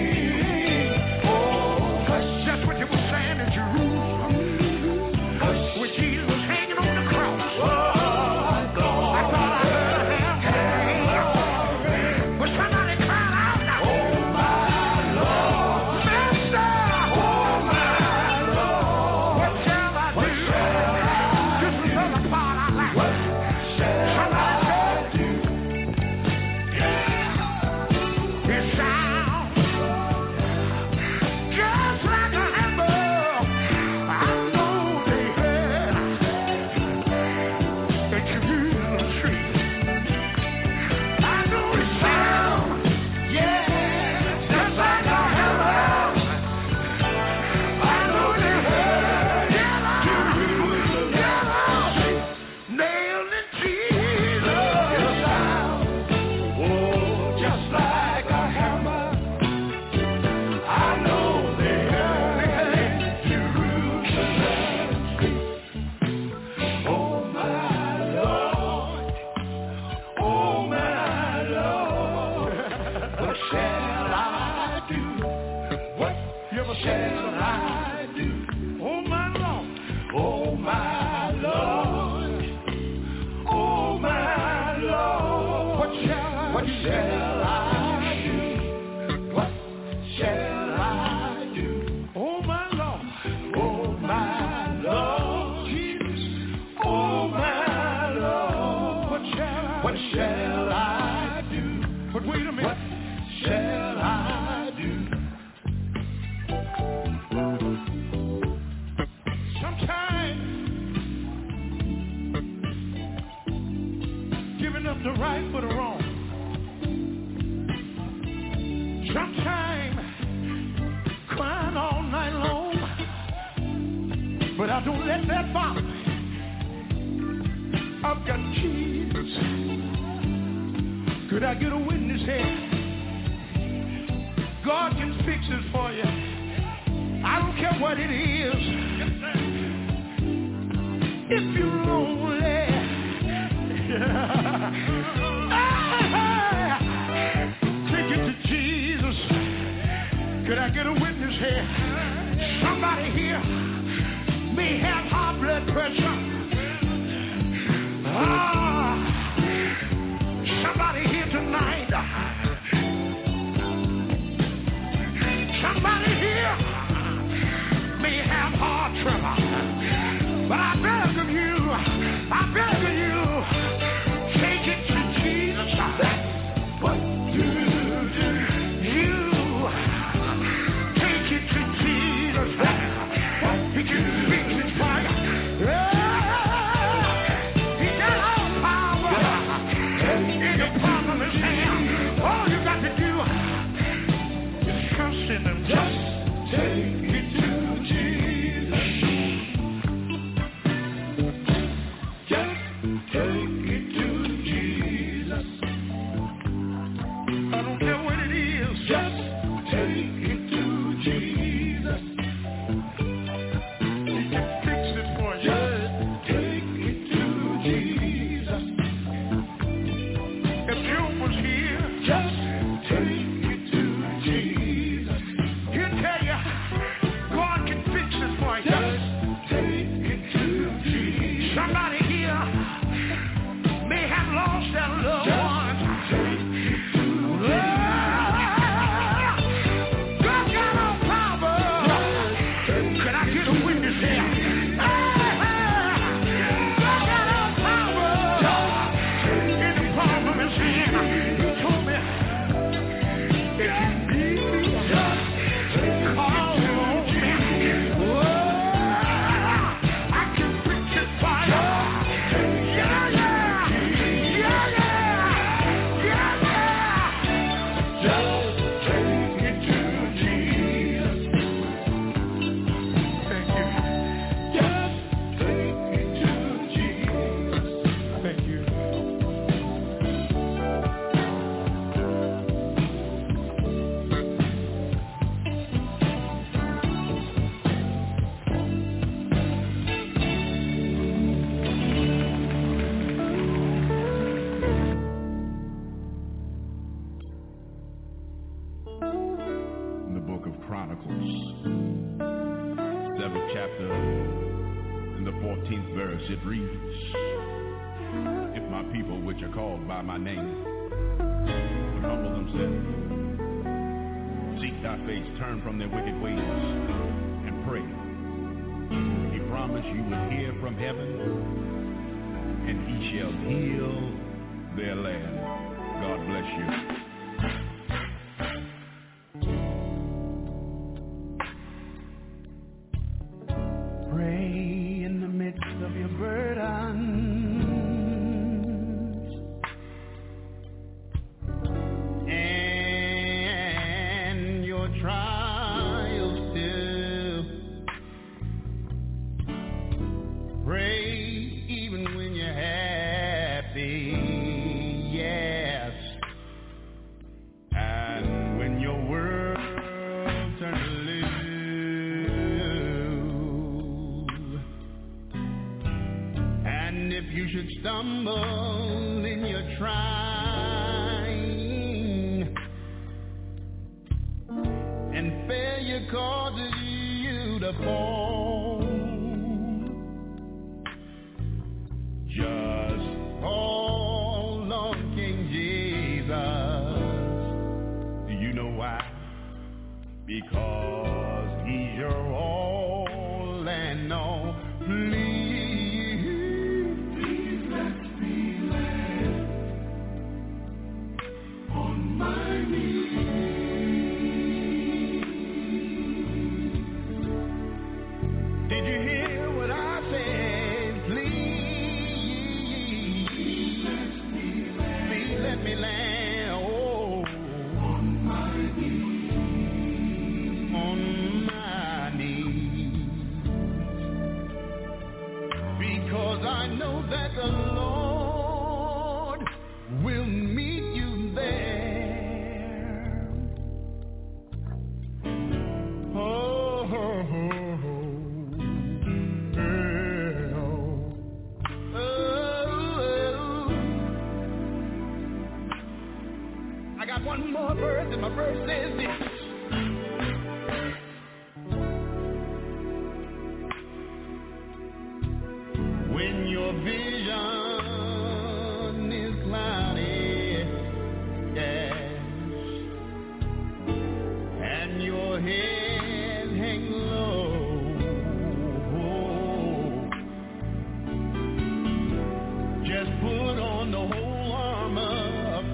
Oh hush, that's what they were saying in Jerusalem. Hush, when Jesus was hanging on the cross. I thought I heard a hammer ring. But somebody cried out now. Oh my Lord, Master, oh my Lord, what shall I do? This is another part I like. What shall I do? It sounds just like a hammer. I know they heard that you use the tree. I know it sounds, yeah, just like a hammer. I know they heard, nailed in Jesus. It sounds, oh, just like a hammer. I know they heard Jerusalem. Oh my Lord, oh my Lord, what shall I do? What shall I do? Oh my Lord, oh my Lord, oh my Lord, what shall I do? What shall I do? Oh my Lord, oh my Lord, Jesus, oh my Lord, what shall I do? But wait a minute, what shall I do? Sometimes giving up the right for the wrong. Sometimes crying all night long. But I don't let that bother me. I've got Jesus. Could I get a witness here? God can fix it for you. I don't care what it is. If you're lonely, take it to Jesus. Could I get a witness here? Somebody here may have high blood pressure. Somebody here tonight. Somebody here may have heart trouble. But I beg of you, take it to Jesus. What do you take it to Jesus? He can fix it for you. He got all power in the palm of his hand. All you got to do is trust in him. Just take it to Jesus. Just take it to Jesus. I don't care what it is. Just take it to Jesus. He can fix it for you. Just take it to Jesus. If Job was here, just take it to Jesus. He'll tell you, God can fix it for you. Just take it to Jesus. Somebody here may have lost their loved ones. God got all power. Could I get a witness here? God got all power in the palm of his hand. He told me, if you need me, just call on me. I can fix it for you. Yeah. Just take it to Jesus. Thank you. Just take it to Jesus. Thank you. In the book of Chronicles, 7th chapter, in the 14th verse, it reads, if my people which are called by my name would humble themselves, seek thy face, turn from their wicked ways, and pray, he promised you would hear from heaven, and he shall heal their land. God bless you. Pray in the midst of your burdens and your trials too. Pray even when you're happy, yes. And when your world turns to and if you should stumble in your trying, and failure causes you to fall, just call on King Jesus. Do you know why? Because he's your all and all. Please let me lay on my knees. because I know that the Lord will meet you there. Oh, oh, oh, oh, oh. I got one more verse, and my verse says this. When your vision is cloudy, yes, and your head hangs low, just put on the whole armor of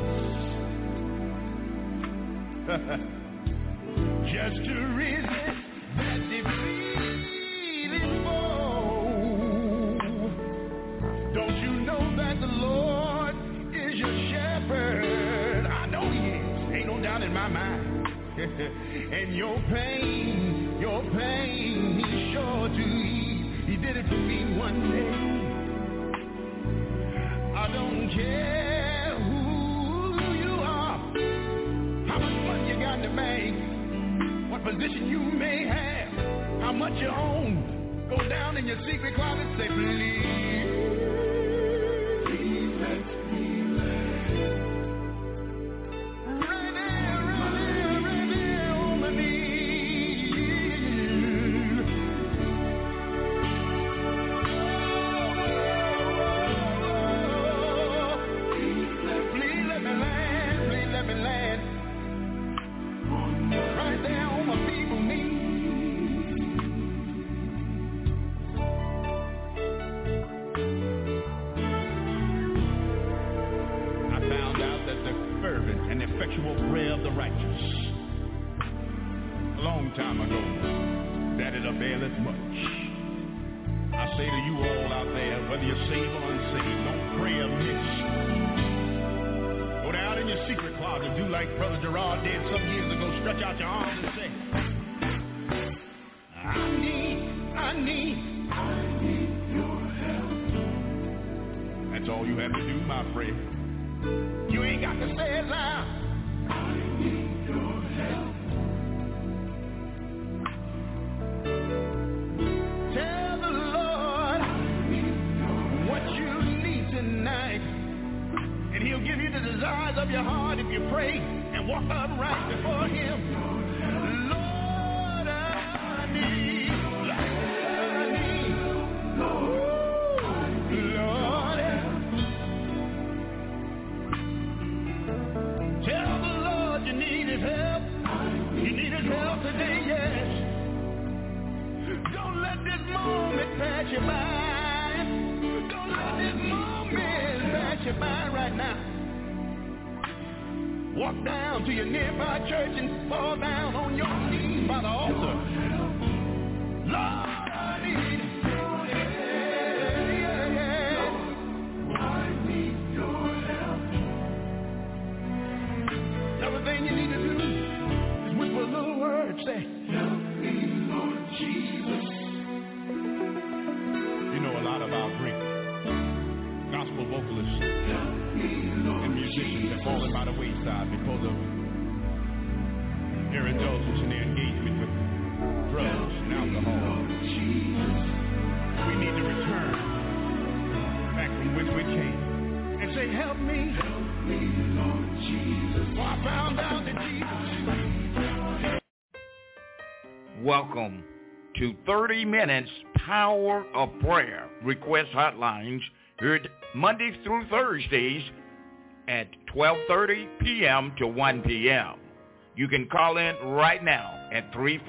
Christ, just to resist that defeating foe. Don't you know that the Lord is your shepherd? I know he is. Ain't no doubt in my mind. And your pain, he's sure to ease. He did it for me one day. I don't care who you are, how much money you got in the bank, what position you may have, how much you own. Go down in your secret closet and say, please. Prayer of the righteous, a long time ago, that it availeth much. I say to you all out there, whether you're saved or unsaved, don't pray amiss. Go down in your secret closet, do like Brother Gerard did some years ago, stretch out your arms and say, I need your help. That's all you have to do, my friend. You ain't got to say it loud. I need your help. Tell the Lord what you need tonight, and he'll give you the desires of your heart if you pray and walk upright before him. Lord, I need Lord, tell the Lord you need his help. You need his help today, yes. Don't let this moment pass you by. Don't let this moment pass you by right now. Walk down to your nearby church and fall down on your knees by the altar. Lord, I need your help. I need your help. Another thing you need to do is whisper a little word, say, help me, Lord Jesus. You know, a lot of our great gospel vocalists and musicians have fallen by the wayside because of their indulgence in their engagement with drugs and alcohol. We need to return back from which we came and say, help me, Lord Jesus. For I found out that Jesus. Welcome to 30 Minutes Power of Prayer request hotlines, heard Mondays through Thursdays at 12:30 p.m. to 1 p.m. You can call in right now at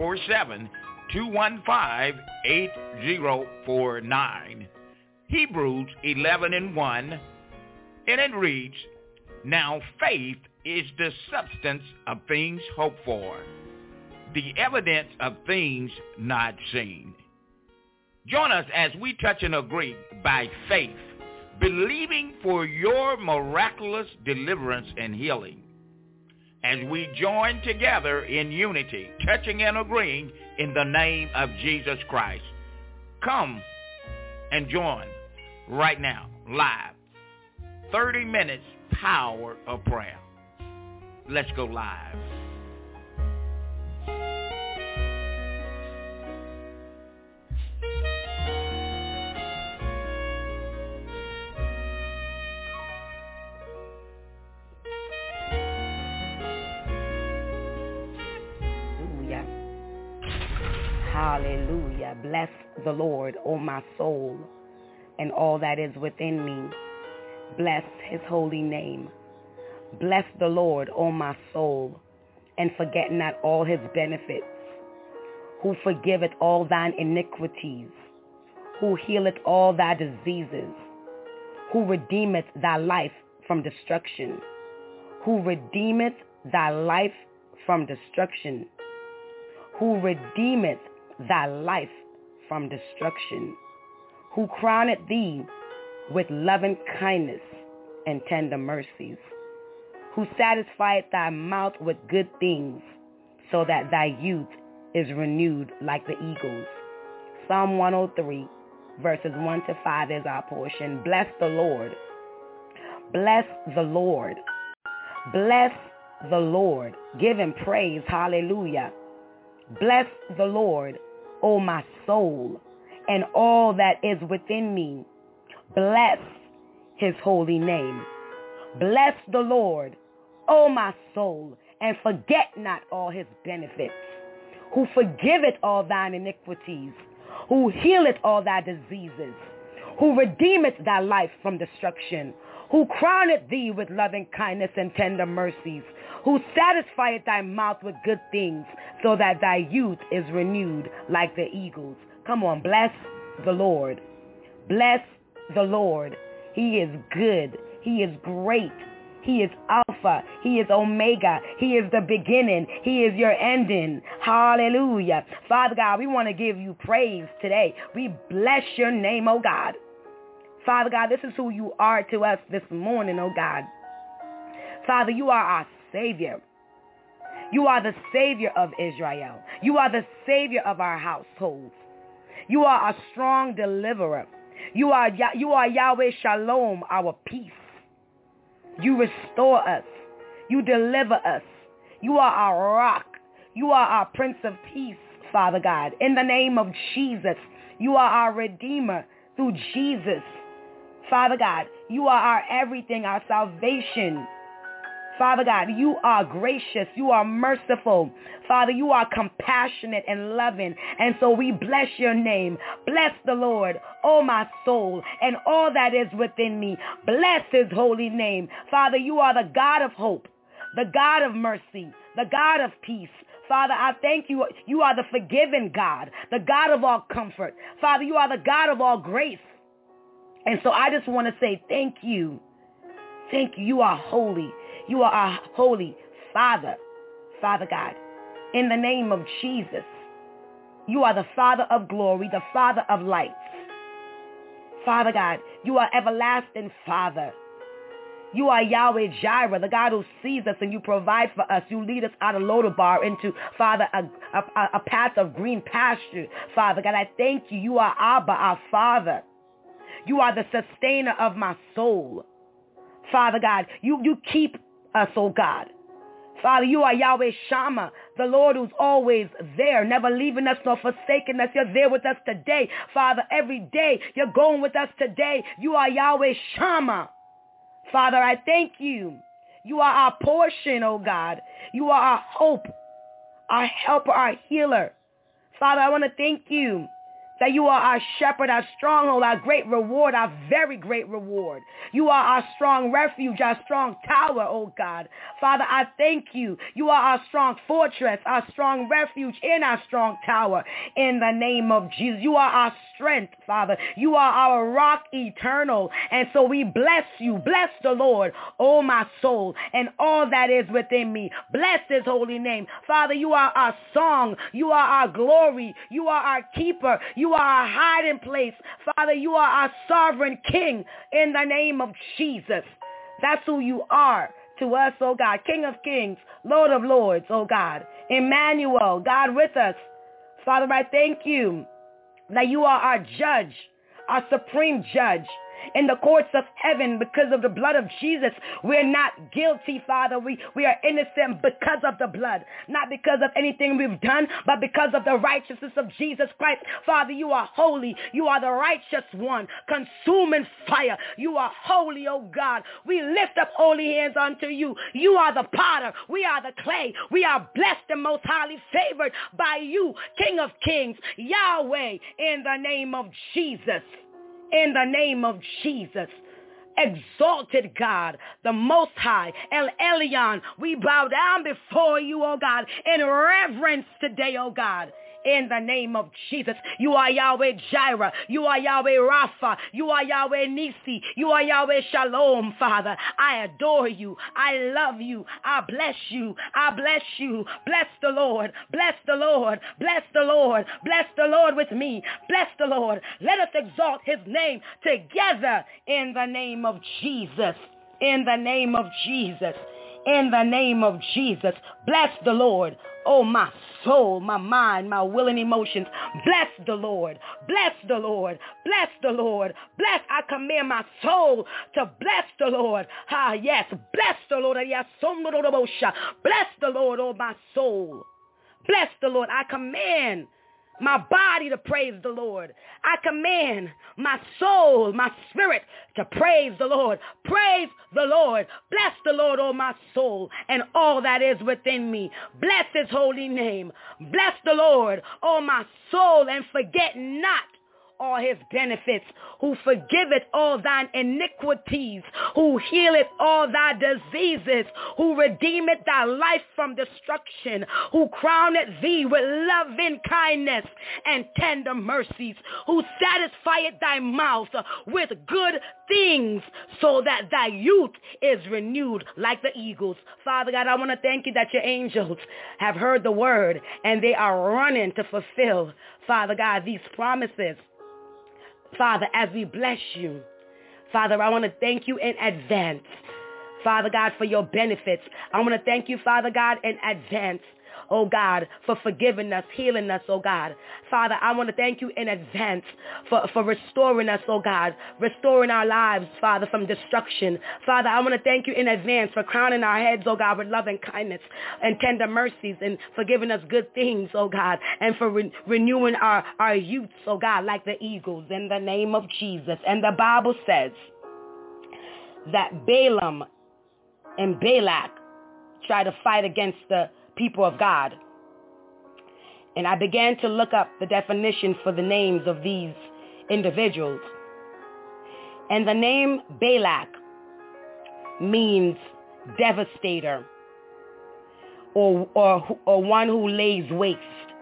347-215-8049. Hebrews 11:1, and it reads, now faith is the substance of things hoped for, the evidence of things not seen. Join us as we touch and agree by faith, believing for your miraculous deliverance and healing. As we join together in unity, touching and agreeing in the name of Jesus Christ. Come and join right now, live. 30 minutes, power of prayer. Let's go live. Hallelujah. Bless the Lord, O my soul, and all that is within me. Bless his holy name. Bless the Lord, O my soul, and forget not all his benefits, who forgiveth all thine iniquities, who healeth all thy diseases, who redeemeth thy life from destruction, who redeemeth thy life from destruction, who redeemeth thy life from destruction, who crowneth thee with loving kindness and tender mercies, who satisfieth thy mouth with good things, so that thy youth is renewed like the eagles. Psalm 103, verses 1 to 5 is our portion. Bless the Lord. Bless the Lord. Bless the Lord. Give him praise. Hallelujah. Bless the Lord, O my soul, and all that is within me. Bless his holy name. Bless the Lord, O my soul, and forget not all his benefits, who forgiveth all thine iniquities, who healeth all thy diseases, who redeemeth thy life from destruction, who crowneth thee with loving kindness and tender mercies, who satisfieth thy mouth with good things, so that thy youth is renewed like the eagles. Come on, bless the Lord. Bless the Lord. He is good. He is great. He is Alpha. He is Omega. He is the beginning. He is your ending. Hallelujah. Father God, we want to give you praise today. We bless your name, oh God. Father God, this is who you are to us this morning, oh God. Father, you are our Savior. You are the Savior of Israel. You are the Savior of our households. You are a strong deliverer. You are Yahweh Shalom, our peace. You restore us. You deliver us. You are our rock. You are our Prince of Peace, Father God. In the name of Jesus, you are our Redeemer through Jesus. Father God, you are our everything, our salvation. Father God, you are gracious. You are merciful. Father, you are compassionate and loving. And so we bless your name. Bless the Lord, oh my soul, and all that is within me. Bless his holy name. Father, you are the God of hope, the God of mercy, the God of peace. Father, I thank you. You are the forgiving God, the God of all comfort. Father, you are the God of all grace. And so I just want to say thank you. Thank you. You are holy. You are our holy Father, Father God. In the name of Jesus, you are the Father of glory, the Father of lights. Father God, you are everlasting Father. You are Yahweh Jireh, the God who sees us and you provide for us. You lead us out of Lodabar into, Father, a path of green pasture. Father God, I thank you. You are Abba, our Father. You are the sustainer of my soul. Father God, you keep us, oh God. Father, you are Yahweh Shammah, the Lord who's always there, never leaving us nor forsaking us. You're there with us today. Father, every day you're going with us today. You are Yahweh Shammah. Father, I thank you. You are our portion, oh God. You are our hope, our helper, our healer. Father, I want to thank you that you are our shepherd, our stronghold, our great reward, our very great reward. You are our strong refuge, our strong tower, oh God. Father, I thank you. You are our strong fortress, our strong refuge in our strong tower. In the name of Jesus, you are our strength, Father. You are our rock eternal. And so we bless you. Bless the Lord, oh my soul, and all that is within me. Bless his holy name. Father, you are our song. You are our glory. You are our keeper. You are our hiding place. Father, you are our sovereign King in the name of Jesus. That's who you are to us, oh God. King of kings, Lord of lords, oh God. Emmanuel, God with us. Father, I thank you that you are our judge, our supreme judge. In the courts of heaven, because of the blood of Jesus, we're not guilty, Father. We are innocent because of the blood, not because of anything we've done, but because of the righteousness of Jesus Christ. Father, you are holy. You are the righteous one, consuming fire. You are holy, oh God. We lift up holy hands unto you. You are the potter. We are the clay. We are blessed and most highly favored by you, King of Kings, Yahweh, in the name of Jesus. In the name of Jesus, exalted God, the Most High, El Elyon, we bow down before you, oh God, in reverence today, oh God. In the name of Jesus, you are Yahweh Jireh, you are Yahweh Rapha, you are Yahweh Nisi, you are Yahweh Shalom, Father. I adore you, I love you, I bless you, I bless you. Bless the Lord, bless the Lord, bless the Lord, bless the Lord with me, bless the Lord. Let us exalt his name together in the name of Jesus, in the name of Jesus. In the name of Jesus, bless the Lord. Oh, my soul, my mind, my will and emotions. Bless the Lord. Bless the Lord. Bless the Lord. Bless. I command my soul to bless the Lord. Ah, yes. Bless the Lord. Bless the Lord, oh, my soul. Bless the Lord. I command my body to praise the Lord. I command my soul, my spirit to praise the Lord. Praise the Lord. Bless the Lord, oh my soul, and all that is within me. Bless his holy name. Bless the Lord, oh my soul, and forget not all his benefits, who forgiveth all thine iniquities, who healeth all thy diseases, who redeemeth thy life from destruction, who crowneth thee with loving kindness and tender mercies, who satisfieth thy mouth with good things, so that thy youth is renewed like the eagles. Father God, I want to thank you that your angels have heard the word and they are running to fulfill, Father God, these promises. Father, as we bless you, Father, I want to thank you in advance, Father God, for your benefits. I want to thank you, Father God, in advance, oh God, for forgiving us, healing us, oh God. Father, I want to thank you in advance for restoring us, oh God, restoring our lives, Father, from destruction. Father, I want to thank you in advance for crowning our heads, oh God, with loving kindness and tender mercies, and for giving us good things, oh God, and for renewing our youths, oh God, like the eagles, in the name of Jesus. And the Bible says that Balaam and Balak tried to fight against the people of God. And I began to look up the definition for the names of these individuals. And the name Balak means devastator, or one who lays waste.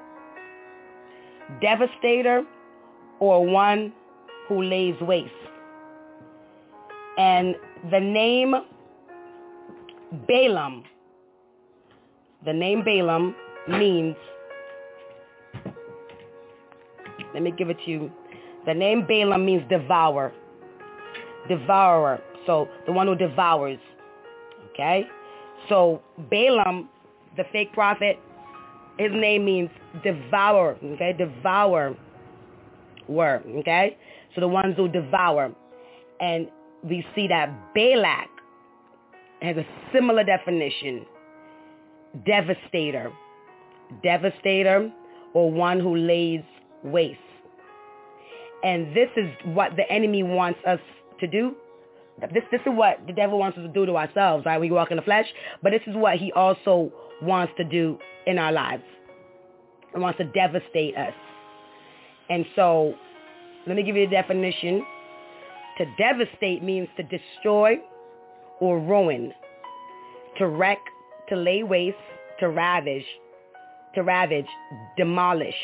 Devastator, or one who lays waste. And the name Balaam means, let me give it to you. The name Balaam means devourer. Devourer. So the one who devours. Okay? So Balaam, the fake prophet, his name means devourer. Okay? Devourer. Okay? So the ones who devour. And we see that Balak has a similar definition. Devastator. Devastator, or one who lays waste. And this is what the enemy wants us to do. This is what the devil wants us to do to ourselves, right? We walk in the flesh. But this is what he also wants to do in our lives. He wants to devastate us. And so, let me give you a definition. To devastate means to destroy or ruin, to wreck, to lay waste, to ravage, demolish.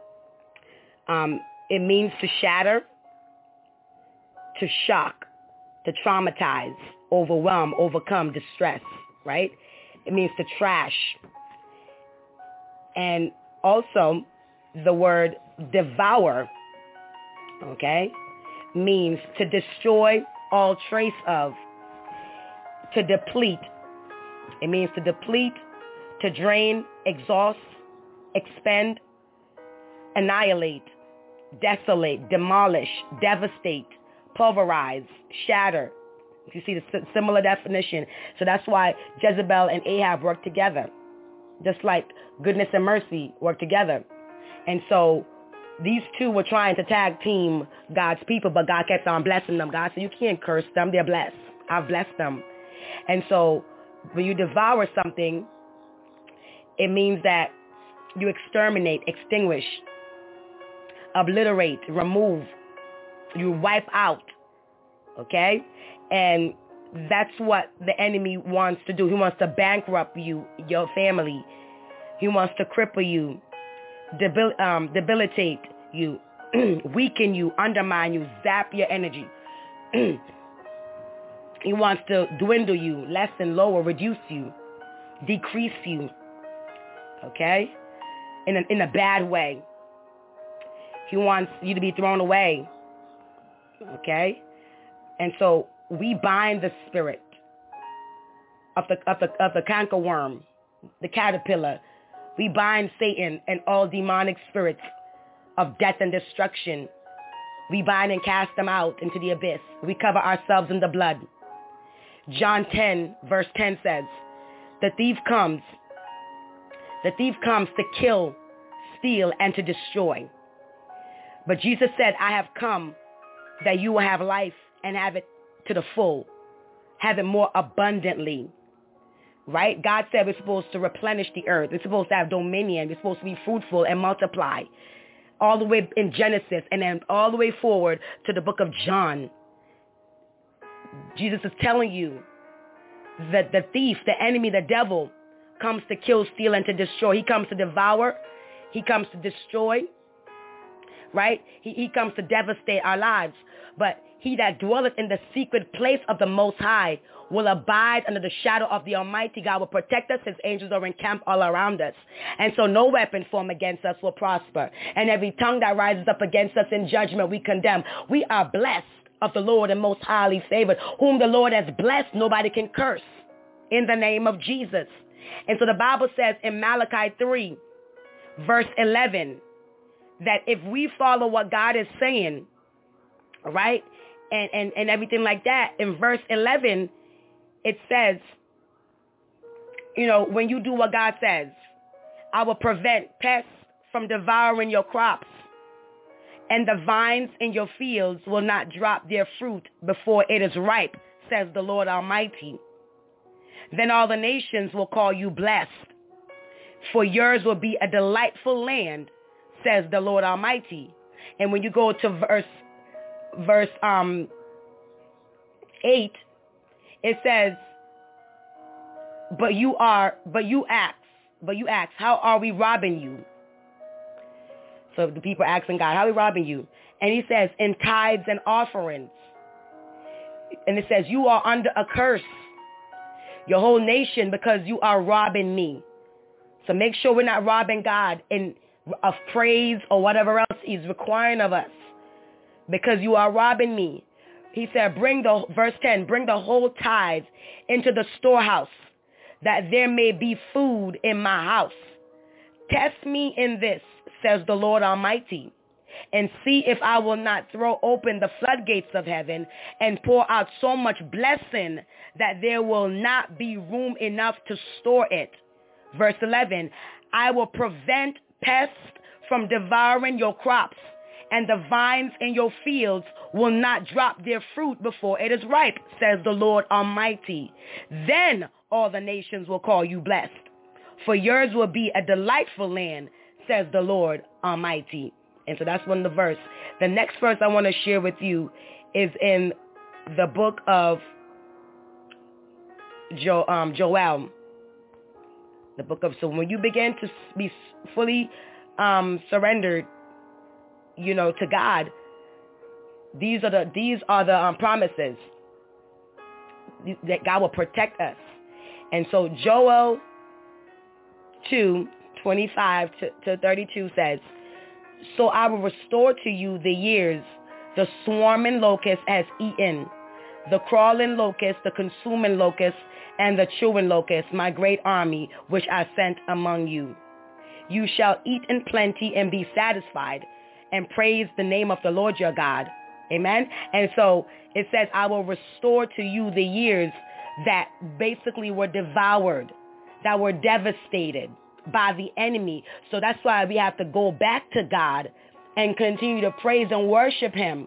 It means to shatter, to shock, to traumatize, overwhelm, overcome, distress, right? It means to trash. And also, the word devour, okay, means to destroy all trace of, to deplete. It means to deplete, to drain, exhaust, expend, annihilate, desolate, demolish, devastate, pulverize, shatter. You see the similar definition. So that's why Jezebel and Ahab work together, just like goodness and mercy work together. And so these two were trying to tag team God's people, but God kept on blessing them. God said, you can't curse them. They're blessed. I've blessed them. And so when you devour something, it means that you exterminate, extinguish, obliterate, remove, you wipe out, okay? And that's what the enemy wants to do. He wants to bankrupt you, your family. He wants to cripple you, debilitate you, weaken you, undermine you, zap your energy. He wants to dwindle you, lessen, lower, reduce you, decrease you, okay? In a bad way. He wants you to be thrown away, okay? And so we bind the spirit of the cankerworm, the caterpillar. We bind Satan and all demonic spirits of death and destruction. We bind and cast them out into the abyss. We cover ourselves in the blood. John 10, verse 10 says, the thief comes to kill, steal, and to destroy. But Jesus said, I have come that you will have life and have it to the full, have it more abundantly, right? God said we're supposed to replenish the earth. We're supposed to have dominion. We're supposed to be fruitful and multiply, all the way in Genesis and then all the way forward to the book of John. Jesus is telling you that the thief, the enemy, the devil comes to kill, steal, and to destroy. He comes to devour. He comes to destroy, right? He comes to devastate our lives. But he that dwelleth in the secret place of the Most High will abide under the shadow of the Almighty. God will protect us. His angels are encamped all around us. And so no weapon formed against us will prosper. And every tongue that rises up against us in judgment we condemn. We are blessed of the Lord and most highly favored. Whom the Lord has blessed, nobody can curse. In the name of Jesus. And so the Bible says in Malachi 3, verse 11, that if we follow what God is saying, right, and everything like that, in verse 11, it says, you know, when you do what God says, I will prevent pests from devouring your crops, and the vines in your fields will not drop their fruit before it is ripe, says the Lord Almighty. Then all the nations will call you blessed, for yours will be a delightful land, says the Lord Almighty. And when you go to verse 8, it says, but you ask, how are we robbing you? So the people are asking God, how are we robbing you? And he says, in tithes and offerings. And it says, you are under a curse, your whole nation, because you are robbing me. So make sure we're not robbing God of praise or whatever else he's requiring of us, because you are robbing me. He said, verse 10, bring the whole tithe into the storehouse, that there may be food in my house. Test me in this, says the Lord Almighty, and see if I will not throw open the floodgates of heaven and pour out so much blessing that there will not be room enough to store it. Verse 11, I will prevent pests from devouring your crops, and the vines in your fields will not drop their fruit before it is ripe, says the Lord Almighty. Then all the nations will call you blessed, for yours will be a delightful land, says the Lord Almighty. And so that's one of the verse. The next verse I want to share with you is in the book of Joel. The book of, so when you begin to be fully surrendered, you know, to God, these are the promises that God will protect us. And so Joel 2:25 to 32 says, so I will restore to you the years the swarming locust has eaten, the crawling locust, the consuming locust, and the chewing locust, my great army, which I sent among you. You shall eat in plenty and be satisfied, and praise the name of the Lord your God. Amen. And so it says, I will restore to you the years that basically were devoured, that were devastated by the enemy. So that's why we have to go back to God and continue to praise and worship him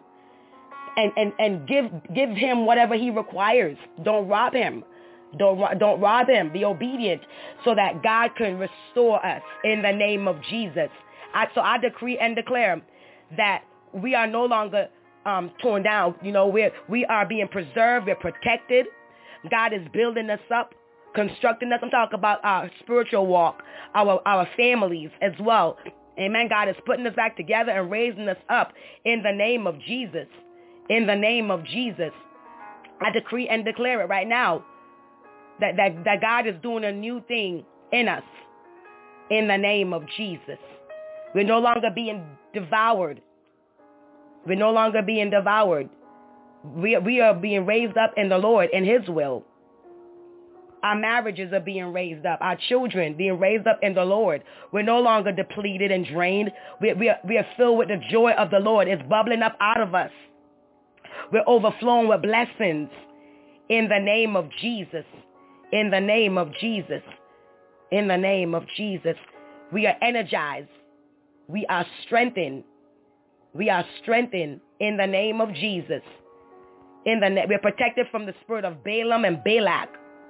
and give him whatever he requires. Don't rob him. Don't rob him. Be obedient so that God can restore us in the name of Jesus. So I decree and declare that we are no longer torn down. You know, we are being preserved. We're protected. God is building us up, constructing us. I'm talking about our spiritual walk, our families as well. Amen. God is putting us back together and raising us up in the name of Jesus. In the name of Jesus. I decree and declare it right now that God is doing a new thing in us in the name of Jesus. We're no longer being devoured. We're no longer being devoured. We are being raised up in the Lord, in his will. Our marriages are being raised up. Our children being raised up in the Lord. We're no longer depleted and drained. We are filled with the joy of the Lord. It's bubbling up out of us. We're overflowing with blessings in the name of Jesus. In the name of Jesus. In the name of Jesus. We are energized. We are strengthened. We are strengthened in the name of Jesus. We're protected from the spirit of Balaam and Balak.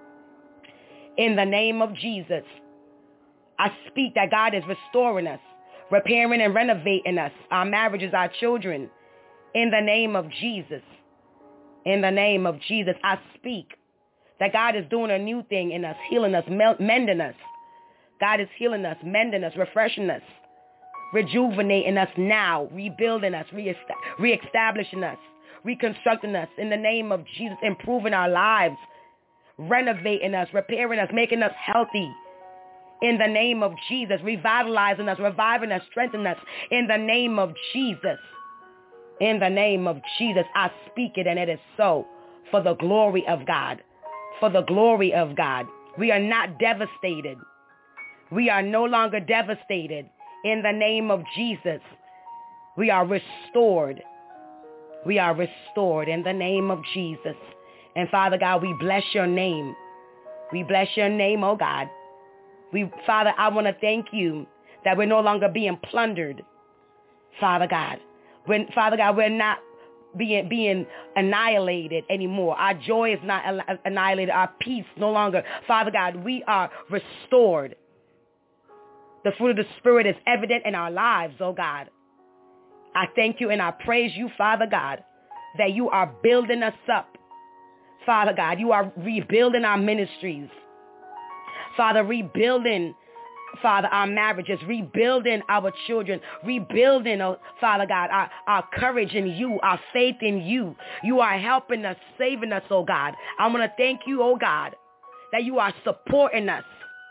In the name of Jesus. I speak that God is restoring us, repairing and renovating us, our marriages, our children. In the name of Jesus. In the name of Jesus, I speak that God is doing a new thing in us, healing us, mending us. God is healing us, mending us, refreshing us, rejuvenating us now, rebuilding us, reestablishing us, reconstructing us in the name of Jesus, improving our lives, renovating us, repairing us, making us healthy. In the name of Jesus, revitalizing us, reviving us, strengthening us. In the name of Jesus. In the name of Jesus, I speak it and it is so for the glory of God. For the glory of God. We are not devastated. We are no longer devastated. In the name of Jesus, we are restored. We are restored in the name of Jesus. And Father God, we bless your name. We bless your name, oh God. Father, I want to thank you that we're no longer being plundered, Father God. Father God, we're not being annihilated anymore. Our joy is not annihilated. Our peace no longer. Father God, we are restored. The fruit of the Spirit is evident in our lives, oh God. I thank you and I praise you, Father God, that you are building us up. Father God, you are rebuilding our ministries. Father, rebuilding, Father, our marriages, rebuilding our children, rebuilding, oh, Father God, our courage in you, our faith in you. You are helping us, saving us, oh God. I want to thank you, oh God, that you are supporting us.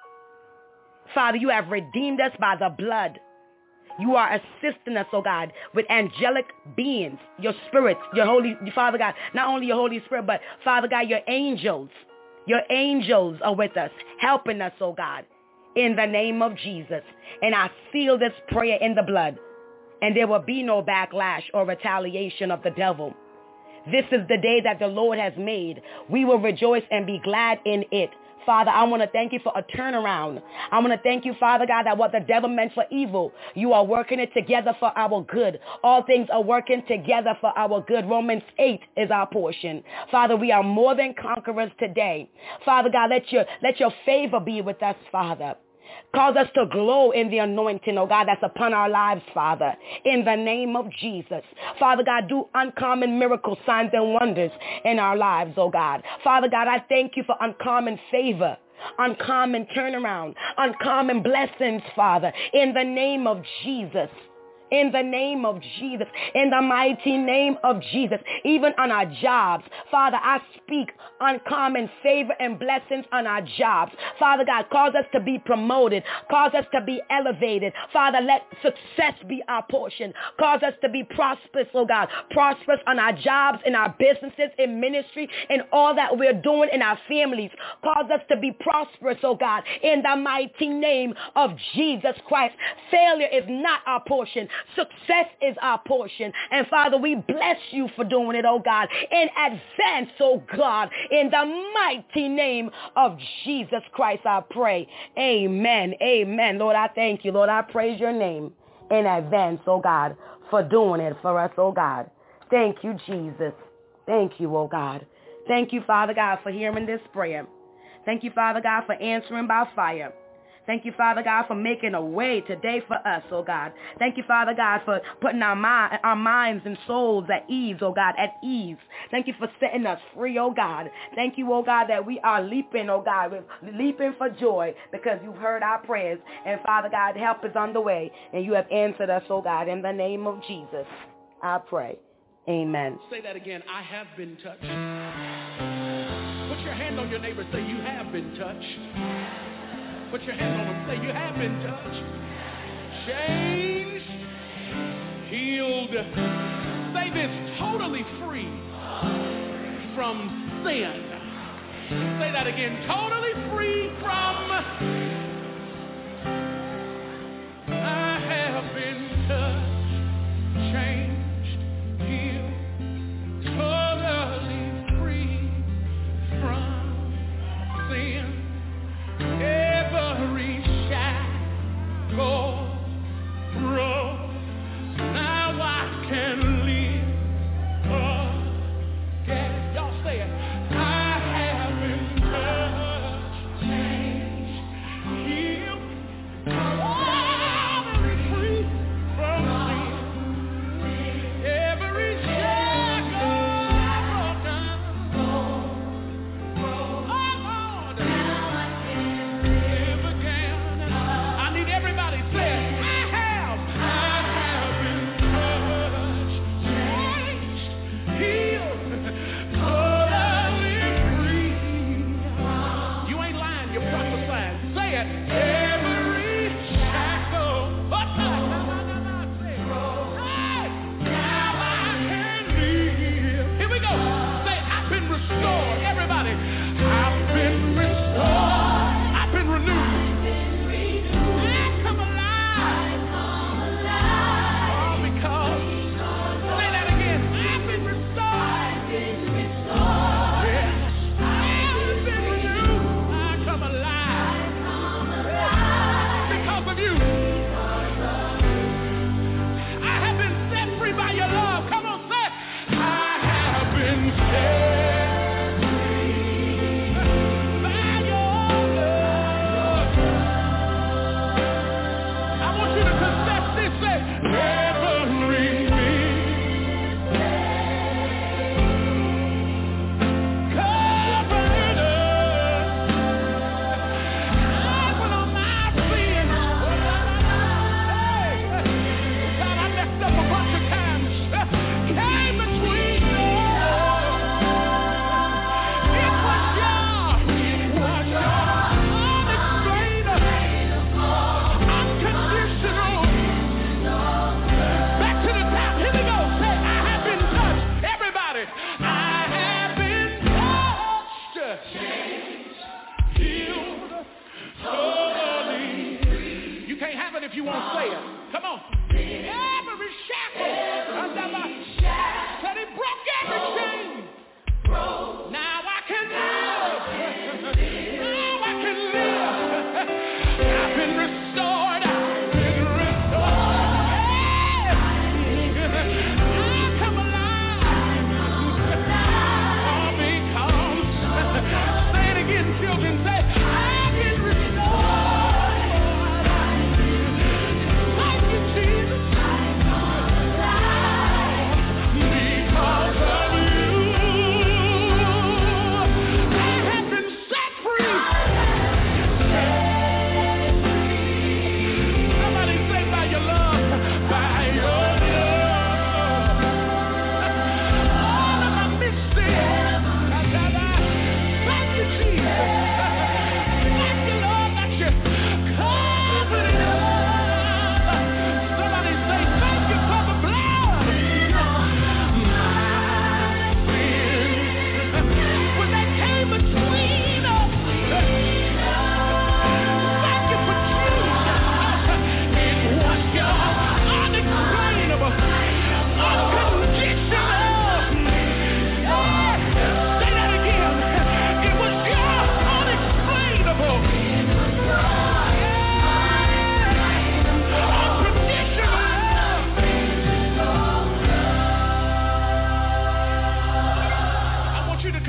Father, you have redeemed us by the blood. You are assisting us, oh God, with angelic beings, your spirits, your Holy, Father God, not only your Holy Spirit, but Father God, your angels. Your angels are with us, helping us, oh God, in the name of Jesus. And I seal this prayer in the blood, and there will be no backlash or retaliation of the devil. This is the day that the Lord has made. We will rejoice and be glad in it. Father, I want to thank you for a turnaround. I want to thank you, Father God, that what the devil meant for evil, you are working it together for our good. All things are working together for our good. Romans 8 is our portion. Father, we are more than conquerors today. Father God, let your favor be with us, Father. Cause us to glow in the anointing, oh God, that's upon our lives, Father, in the name of Jesus. Father God, do uncommon miracles, signs, and wonders in our lives, oh God. Father God, I thank you for uncommon favor, uncommon turnaround, uncommon blessings, Father, in the name of Jesus. In the name of Jesus, in the mighty name of Jesus, even on our jobs. Father, I speak uncommon favor and blessings on our jobs. Father God, cause us to be promoted, cause us to be elevated. Father, let success be our portion. Cause us to be prosperous, oh God, prosperous on our jobs, in our businesses, in ministry, in all that we're doing in our families. Cause us to be prosperous, oh God, in the mighty name of Jesus Christ. Failure is not our portion. Success is our portion. And Father, we bless you for doing it, oh God, in advance, oh God, in the mighty name of Jesus Christ, I pray. Amen. Amen. Lord, I thank you. Lord, I praise your name in advance, oh God, for doing it for us, oh God. Thank you, Jesus. Thank you, oh God. Thank you, Father God, for hearing this prayer. Thank you, Father God, for answering by fire. Thank you, Father God, for making a way today for us, oh God. Thank you, Father God, for putting our minds and souls at ease, oh God, at ease. Thank you for setting us free, oh God. Thank you, oh God, that we are leaping, oh God, we're leaping for joy because you've heard our prayers. And Father God, help is on the way, and you have answered us, oh God, in the name of Jesus. I pray. Amen. Say that again. I have been touched. Put your hand on your neighbor. Say, you have been touched. Put your hand on them. Say, you have been touched. Changed. Healed. Say this, totally free from sin. Say that again. Totally free from. I have been touched. Changed. Totally free from sin. Every shackle broke. Now I can live again. Y'all say it. I have been touched, changed,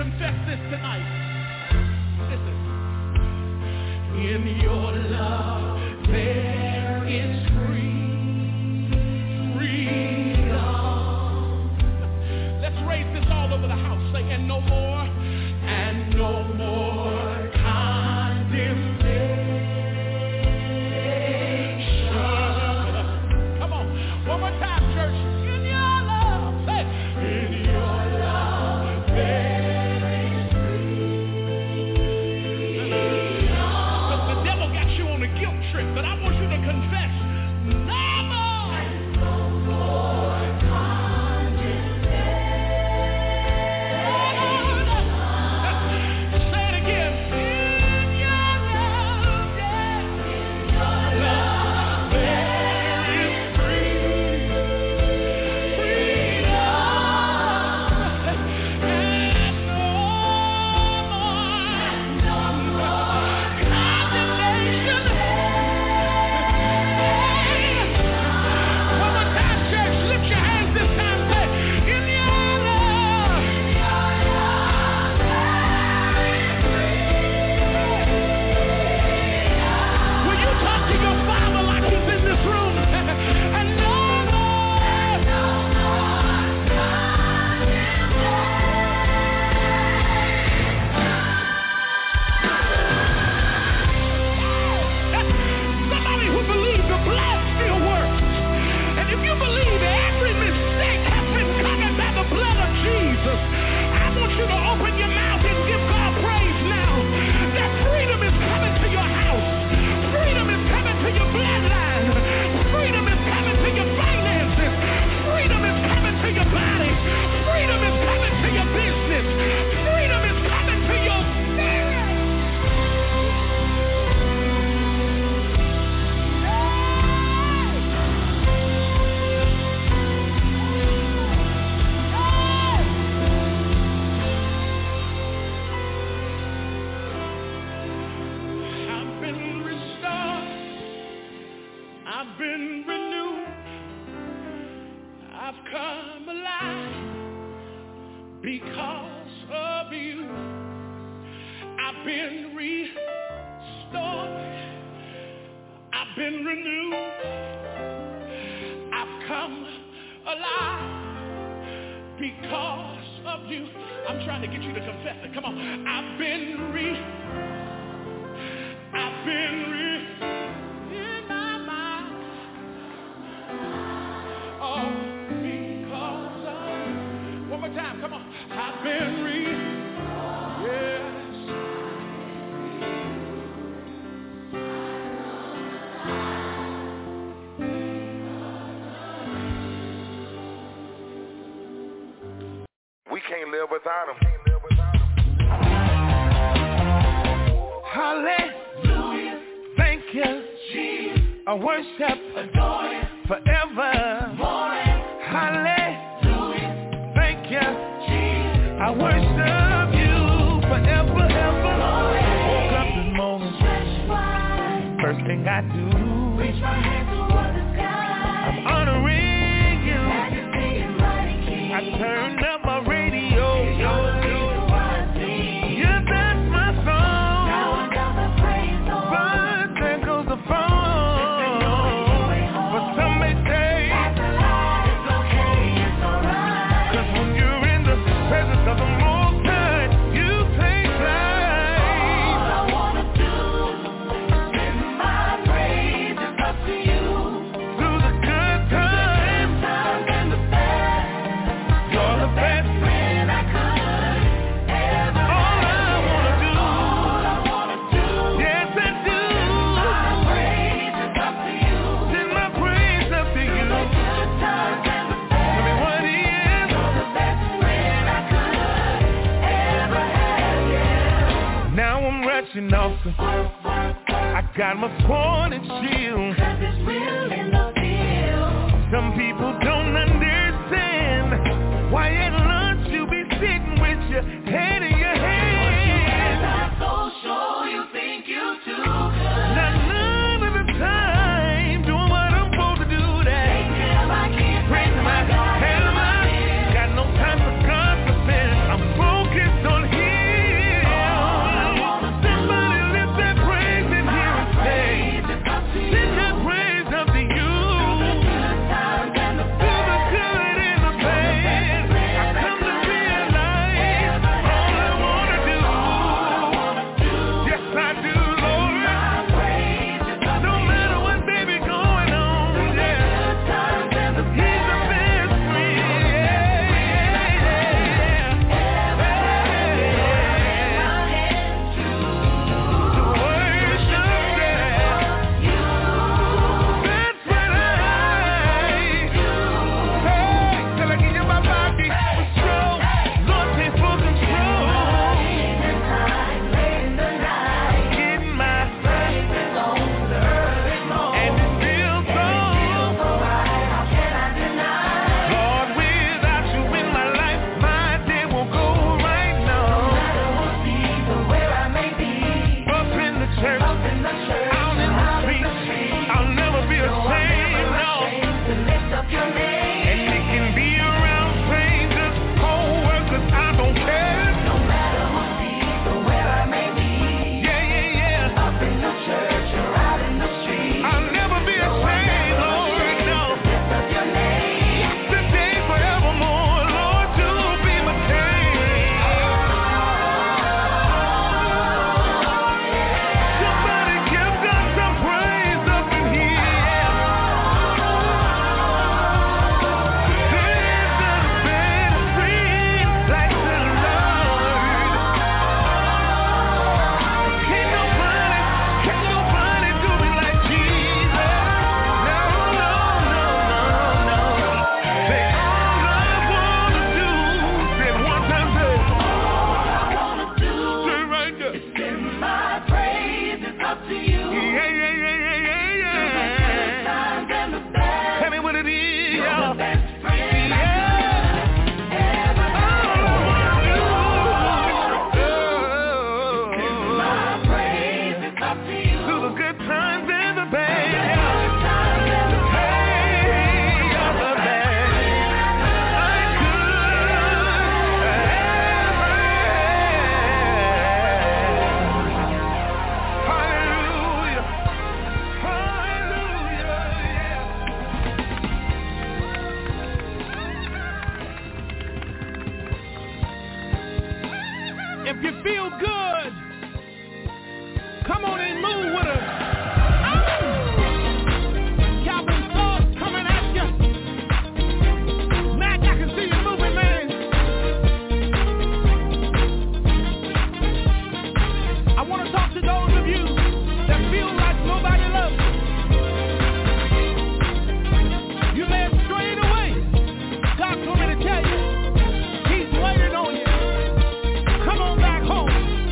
confess this tonight. Listen. In your love there is freedom. Let's raise this all over the house. Say, and no more condemnation. Come on, one more time, church. In your love, say, in your love there is freedom. The devil got you on a guilt trip, but I want you to confess. Without him. Hallelujah. Thank you, Jesus. I worship, adore you forever. Hallelujah. Thank you, Jesus. I worship you forever, ever. Woke up this morning. First thing I do, reach my hand toward the sky. I'm honoring you. I turned up my radio. Awesome. I got my sword and shield. 'Cause it's real in the field. Some people don't understand why at lunch you be sitting with your head in your hand. I'm so sure you think you too good. Not none of the time doing what I'm supposed to do. That praise my God, got no time for gossiping. I'm focused on Him. You feel good. Come on and move with us. Calvin Thoughts coming at you. Mac, I can see you moving, man. I want to talk to those of you that feel like nobody loves you. You may have strayed away. God told me to tell you, He's waiting on you. Come on back home.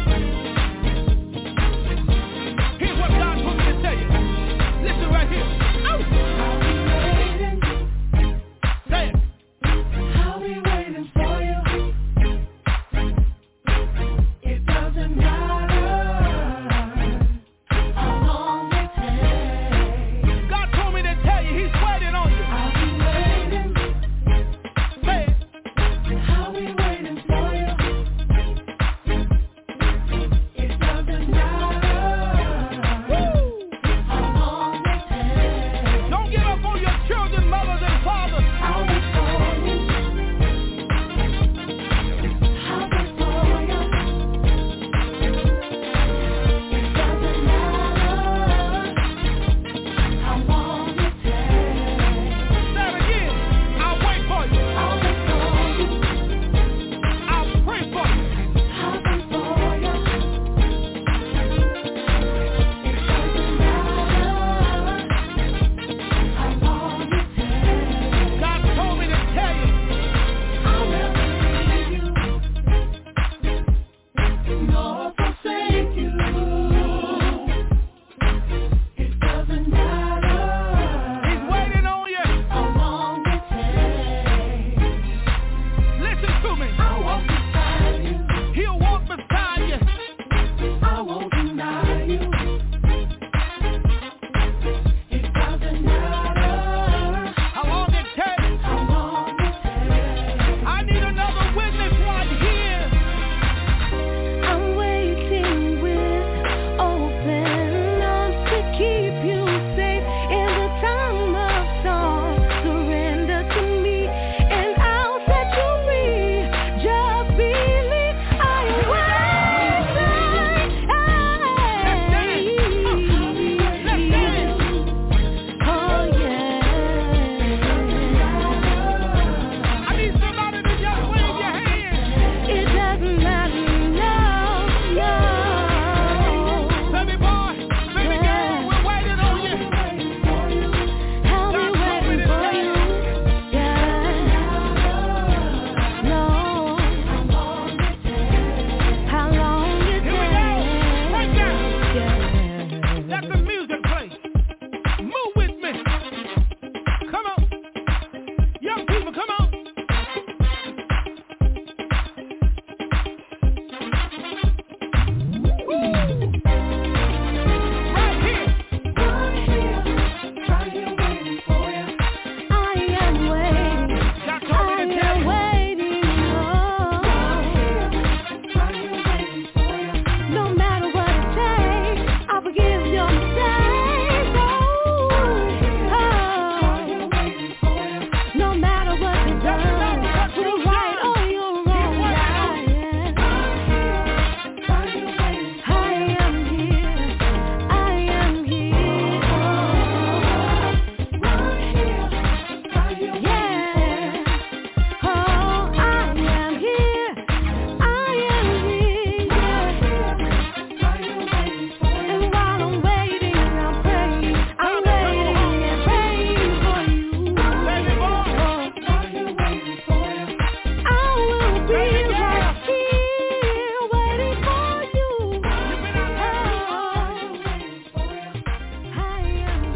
Here's what God told me to tell you. Listen right here. I'll be waiting. Say it. I'll be waiting for you. It doesn't matter how long it takes. God told me to tell you He's waiting on you. I'll be waiting. Say it. I'll be waiting for you. It doesn't matter how long it takes. Don't give up on your children, mothers and fathers. I'll wait for you. I'll wait for you. It doesn't matter how long it takes. Say it again. I'll wait for you. I'll wait for you. I'll pray for you. I'll pray for you. It doesn't matter how long it takes. God told me to tell you, I'll never leave you, nor forsake you. It doesn't matter. He's waiting on you. How long it takes. Listen to me. I'll walk beside you. He'll walk beside you. I won't deny you. It doesn't matter how long it takes. How long it takes. I need another witness right here. I'm waiting with open arms to keep you safe in the time of storm. Surrender to me and I'll set you free. Just believe I am Oh yeah. I need somebody to just wave your hand. It doesn't matter, no. Baby boy, baby girl, we're waiting on you. I'll be waiting for you. Yeah. No. How long it takes. Here we go. Break down. Let the music play. Move with me. Come on. Young people, come on. Right here. Right here waiting for you. I am waiting. God told me to tell you. Waiting. Right here waiting for you. No matter what it takes, I'll forgive your mistakes. No matter what you've done, you're right or you're wrong. I am here. I am here. Yeah. Oh, I am here. I am here. And while I'm waiting, I'm praying. I'm waiting and praying for you. Baby boy. I will be right here waiting for you. You've been out there. I am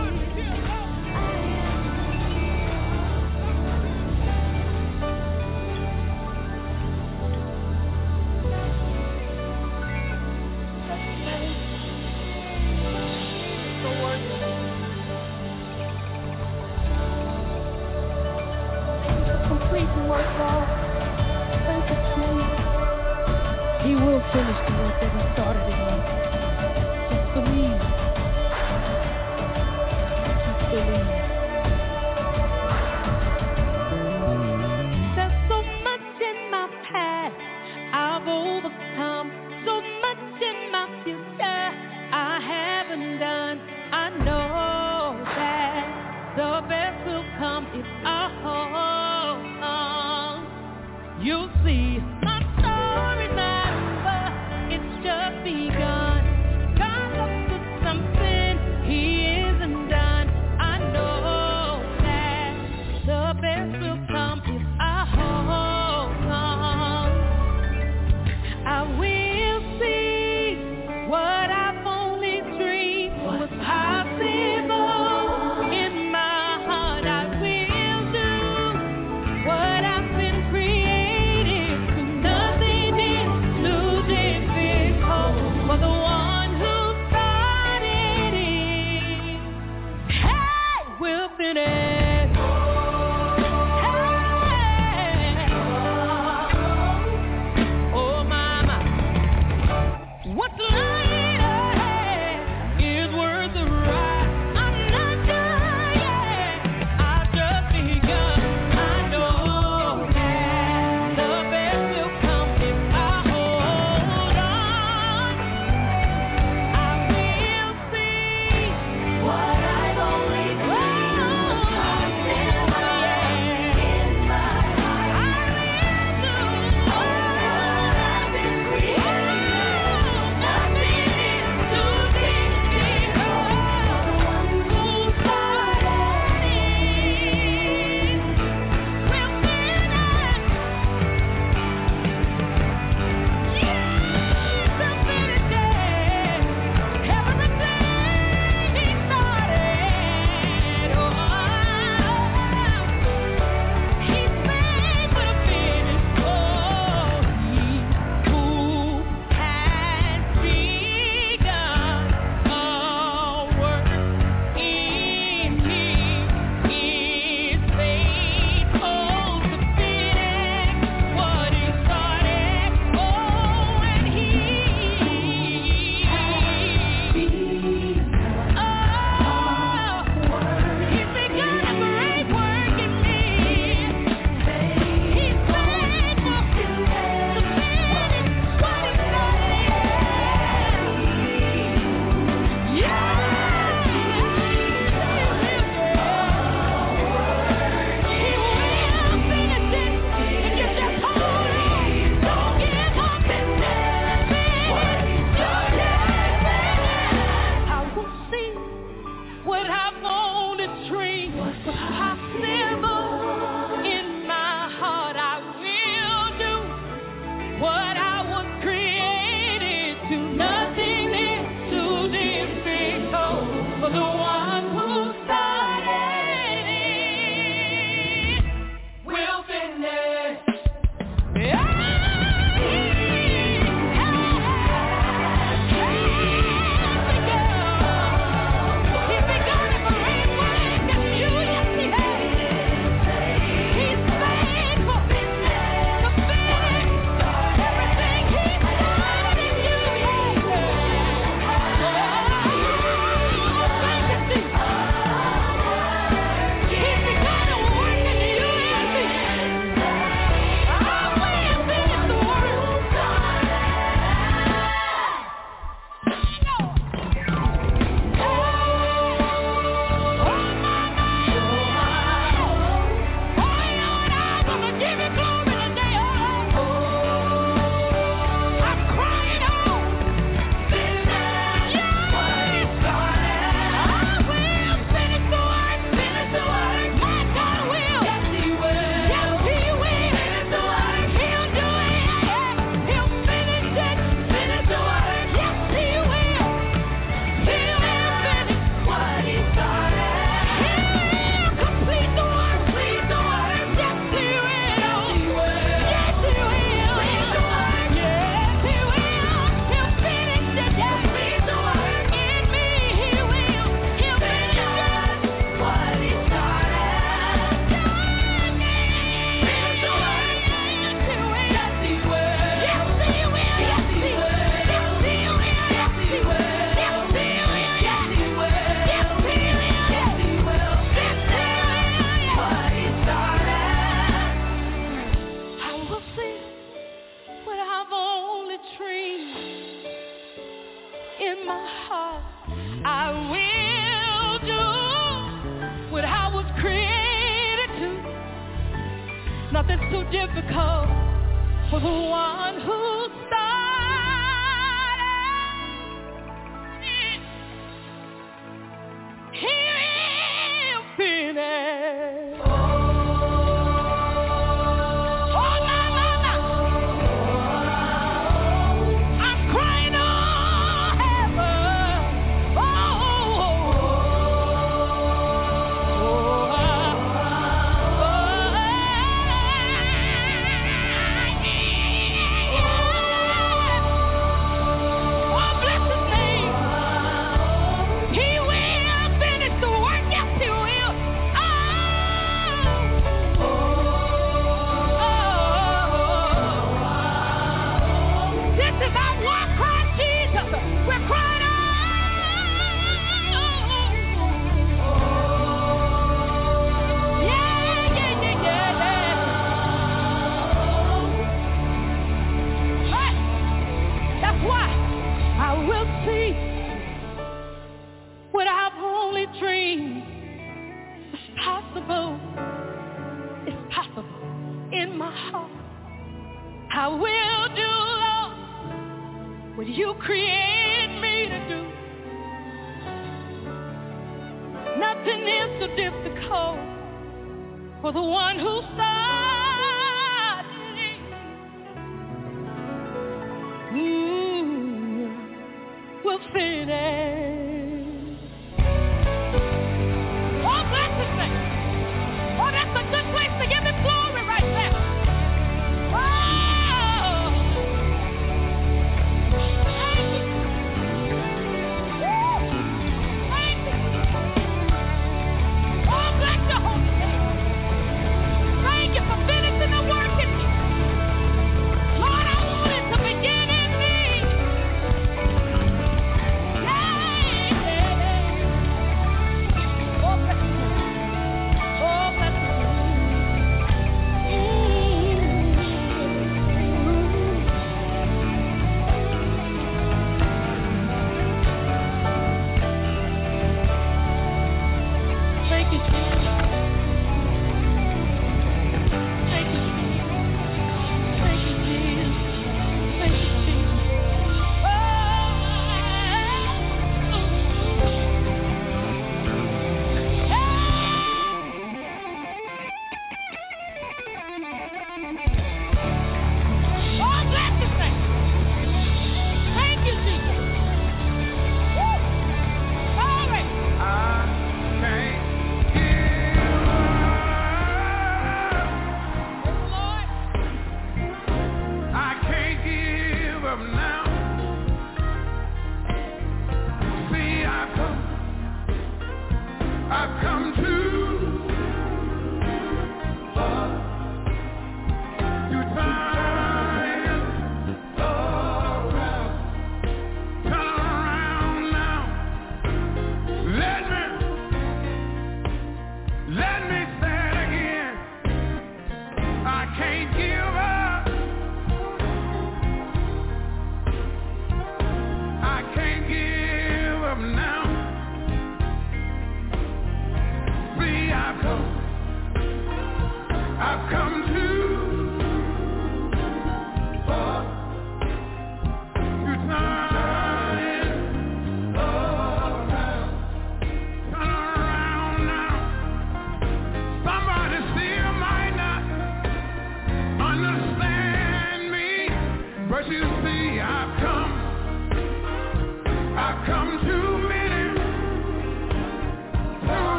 complete the work, Lord. Thank you, Jesus. He will finish the work that He started in me. Just believe. Just believe. There's so much in my past I've overcome. only dream in my heart. I will do what I was created to. Nothing's too difficult for the one who started. He'll finish. I will do, Lord, what you created me to do. Nothing is too difficult for the one who started will finish. Oh, bless his name. Oh, that's a good place to give him glory right there.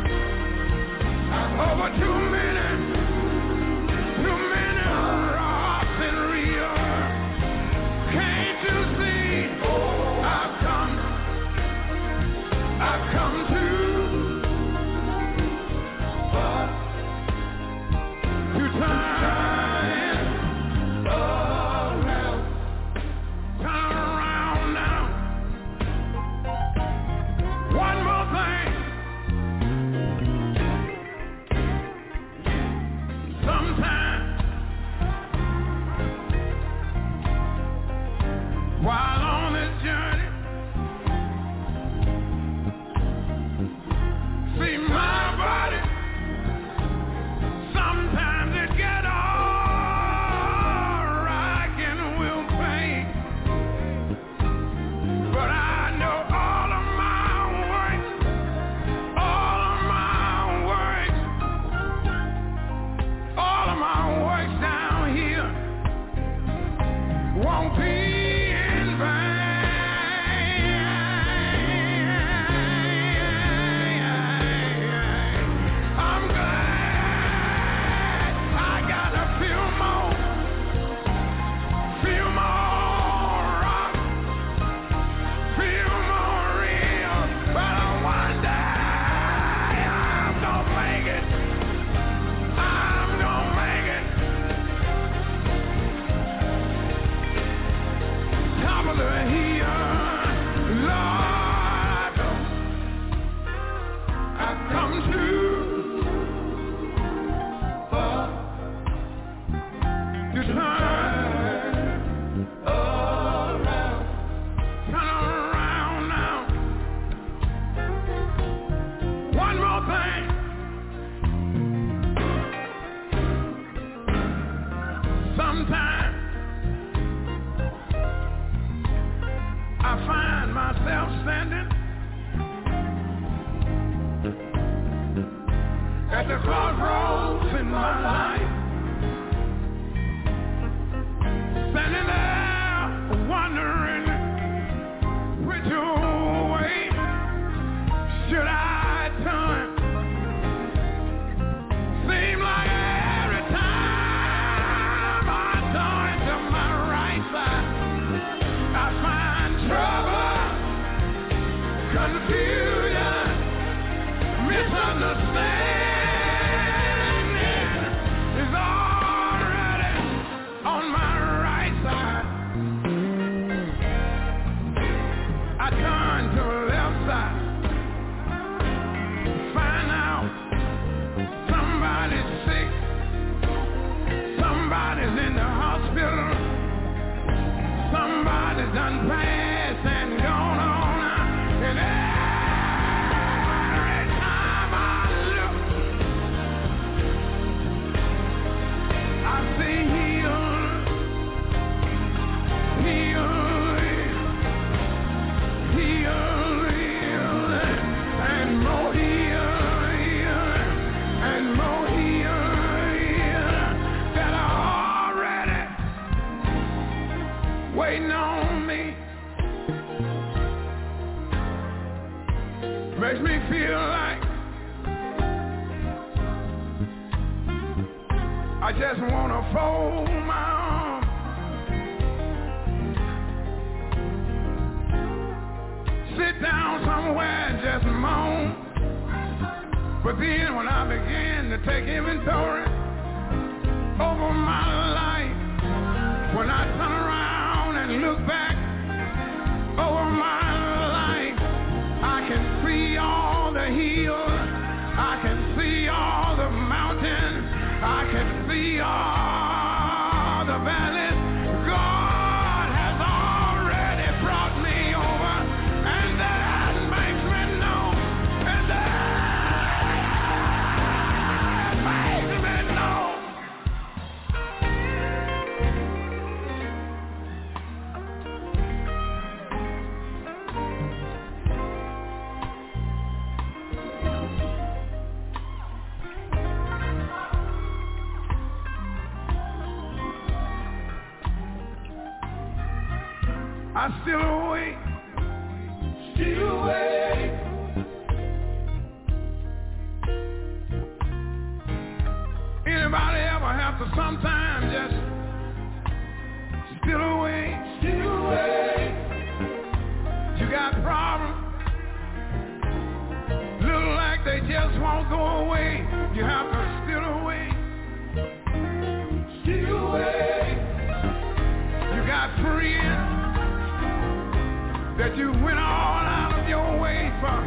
Over 2 minutes, You turn around. Turn around now. One more thing. Sometimes I find myself standing at the crossroads in my life, standing there wondering which way should I turn. Seem like every time I turn to my right side, I find trouble, confusion, misunderstanding is already on my right side. I turn to the left side, find out somebody's sick, somebody's in the hospital, somebody's done passed and gone on, and every time I look, I see healed, and more healed, and more healed that are already waiting on me. Makes me feel like I just want to fold my arms, sit down somewhere and just moan. But then when I begin to take inventory over my life, when I turn around and look back over my life, I can see all the hills, I can see all the mountains, I can see all the valleys. God has already brought me over, and that makes me know, and that makes me know. I still awake. Anybody ever have to sometimes just still awake? You got problems, look like they just won't go away. You have to still awake. You got friends that you went all out of your way for.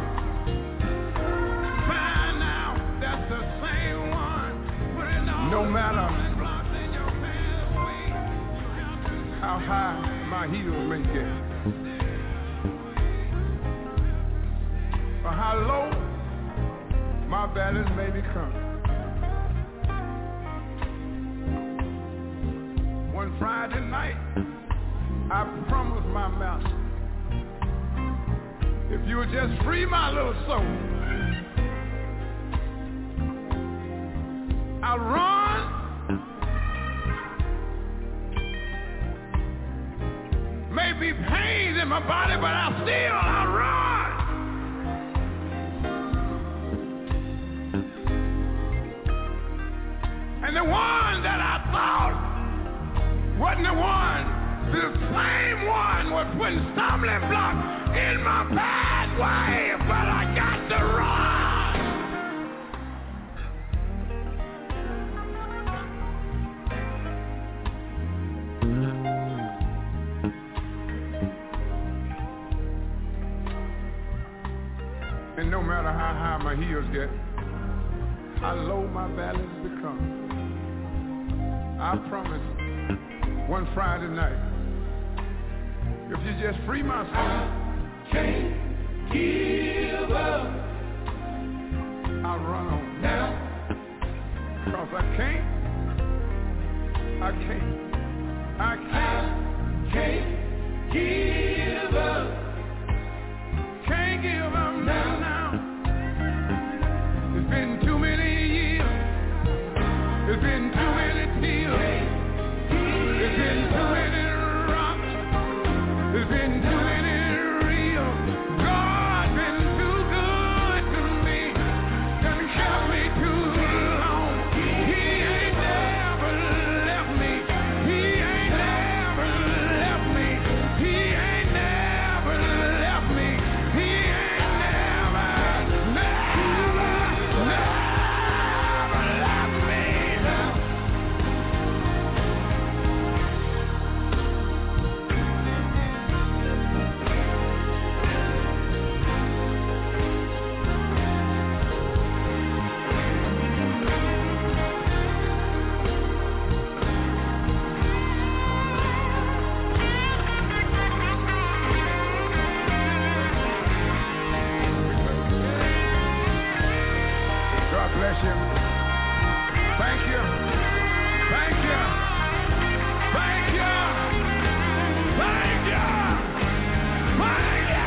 Find out that's the same one. No matter how high my heels may get, or how low my balance may become. One Friday night, I promised my master, if you would just free my little soul, I'll run. Maybe pains in my body, but I'll run. And the one that I thought wasn't the one, the same one was putting stumbling blocks in my pathway, but I got to run. And no matter how high my heels get, how low my balance become, I promise one Friday night. If you just free my soul, I can't give up. I'll run on now, cause I can't give up. Can't give up now. It's been too many years. It's been too many tears. It's been too many rocks. It's been too many reels. God's been too good to me. Done kept me too long. He ain't never left me. He ain't never left me. He ain't never left me. He ain't never left me. God bless you. Thank you. Thank you. Thank you. Thank you. Thank you.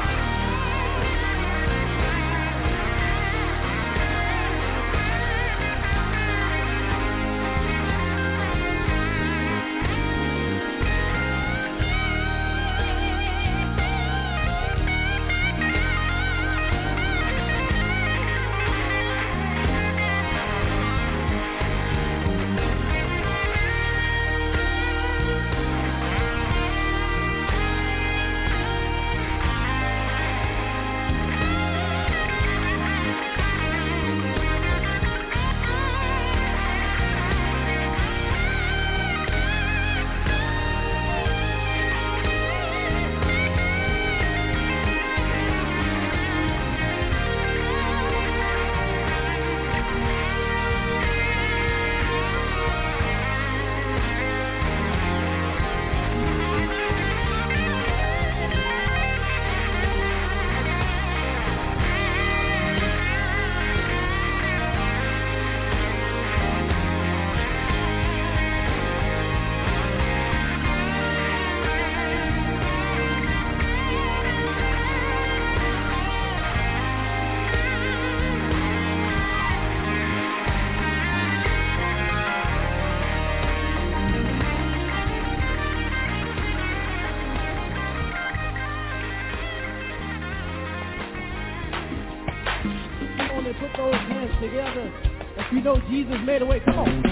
Put those hands together. If you know Jesus made a way, come on.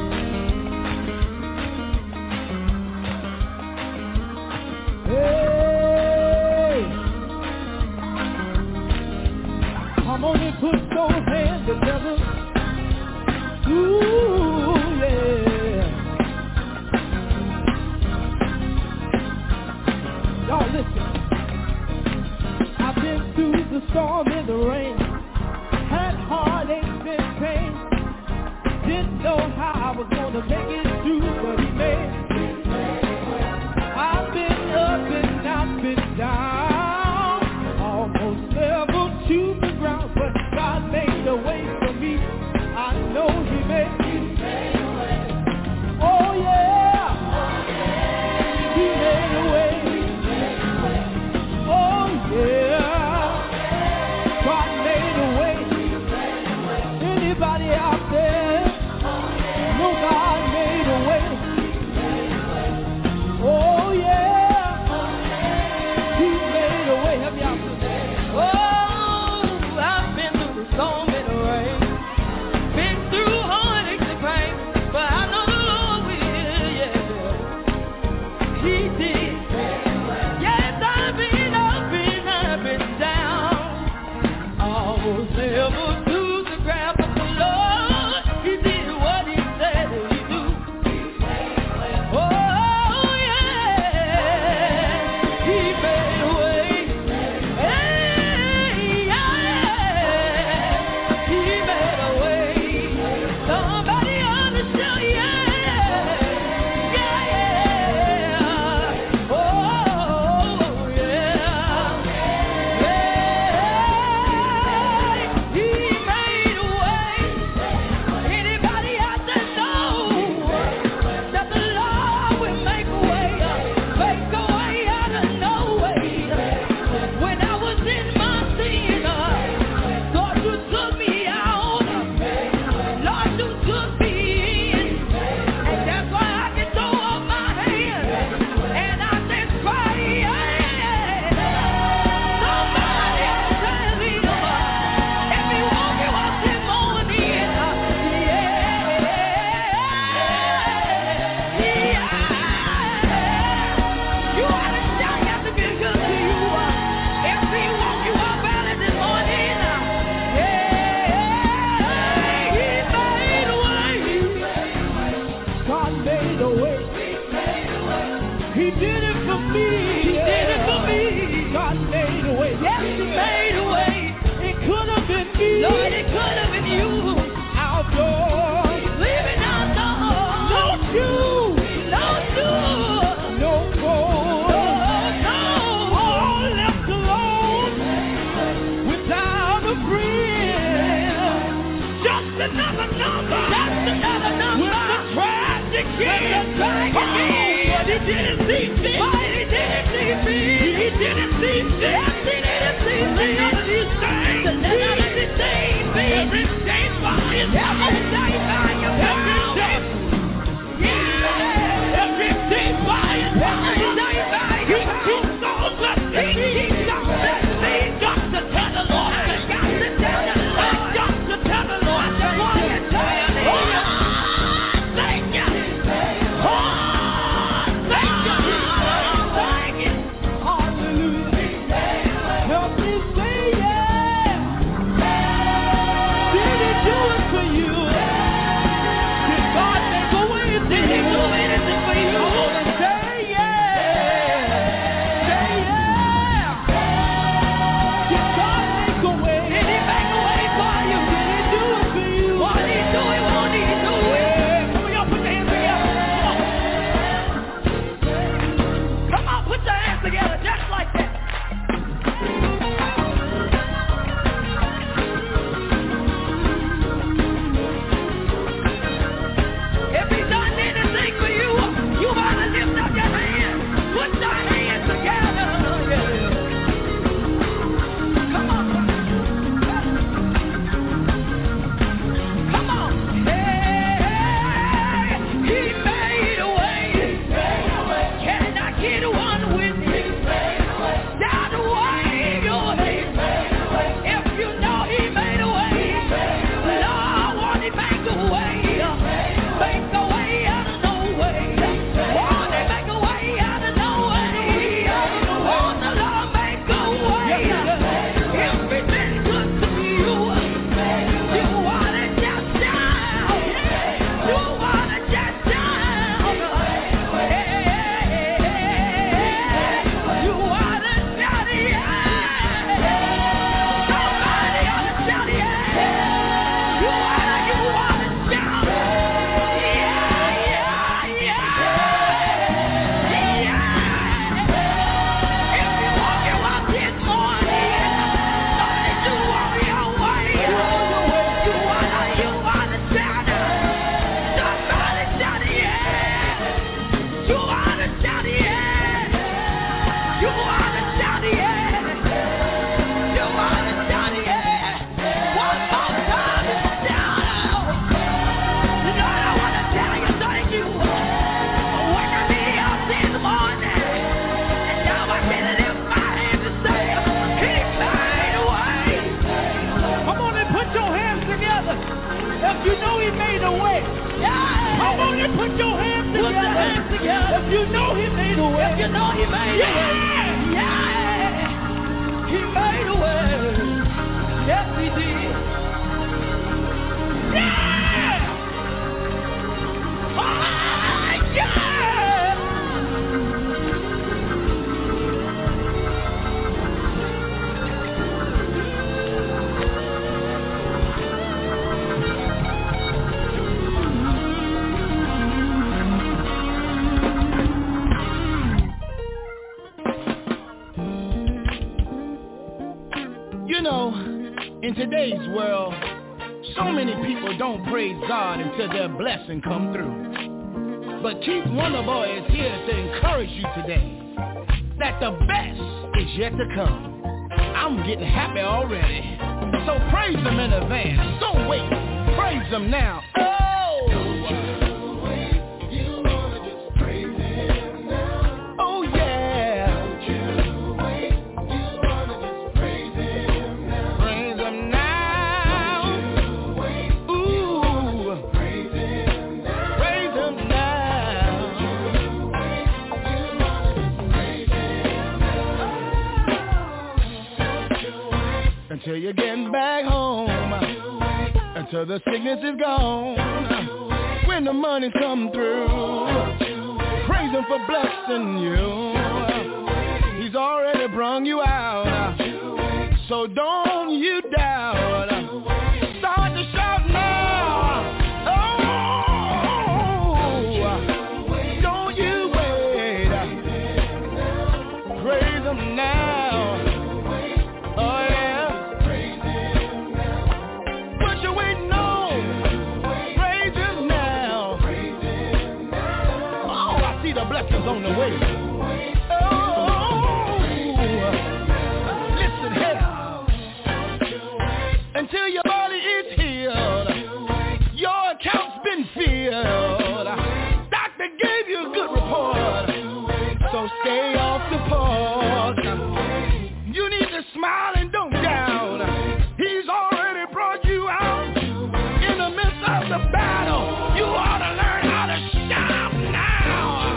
Hey! Come on and put those hands together. Ooh, yeah. Y'all listen. I've been through the storm and the rain. Had heartaches and pain. Didn't know how I was gonna make it through, but he made. I've been up and I've been down, almost level to the ground, but God made a way for me. I know he made a way. Oh yeah, he made a way. Oh yeah. He did it for me. He did it for me. God made a way. Yes, He made a way. It could have been me. Lord, it could have been you. Outdoors. Living outdoors. No shoes. No shoes. No clothes. No. All left alone. Without a friend. Just another number. Just another number. With the tragic end. But He didn't see me. But He didn't see me. He didn't see me. Yes, He didn't see me. None of these things. None of these things. Every day by His power. Every day by Your power. Yeah. Every day by His power. Every day by His power. He keeps on blessing me. He got to tell the Lord. I got to tell the Lord. I got to tell the Lord. I want to tell you. Thank you. In today's world, so many people don't praise God until their blessing come through. But Keith Wonderboy is here to encourage you today that the best is yet to come. I'm getting happy already. So praise Him in advance. Don't wait. Praise Him now. Until you're getting back home, until the sickness is gone, when the money come through, praise Him him for blessing you. He's already brung you out. So don't you doubt. Start to shout now. Oh, don't you wait. Praise him now. Oh yeah. What you waiting on? Praise him now. Oh, I see the blessings on the way. Until your body is healed, your account's been filled. Doctor gave you a good report, so stay off the porch. You need to smile and don't doubt. He's already brought you out. In the midst of the battle, you ought to learn how to shout now.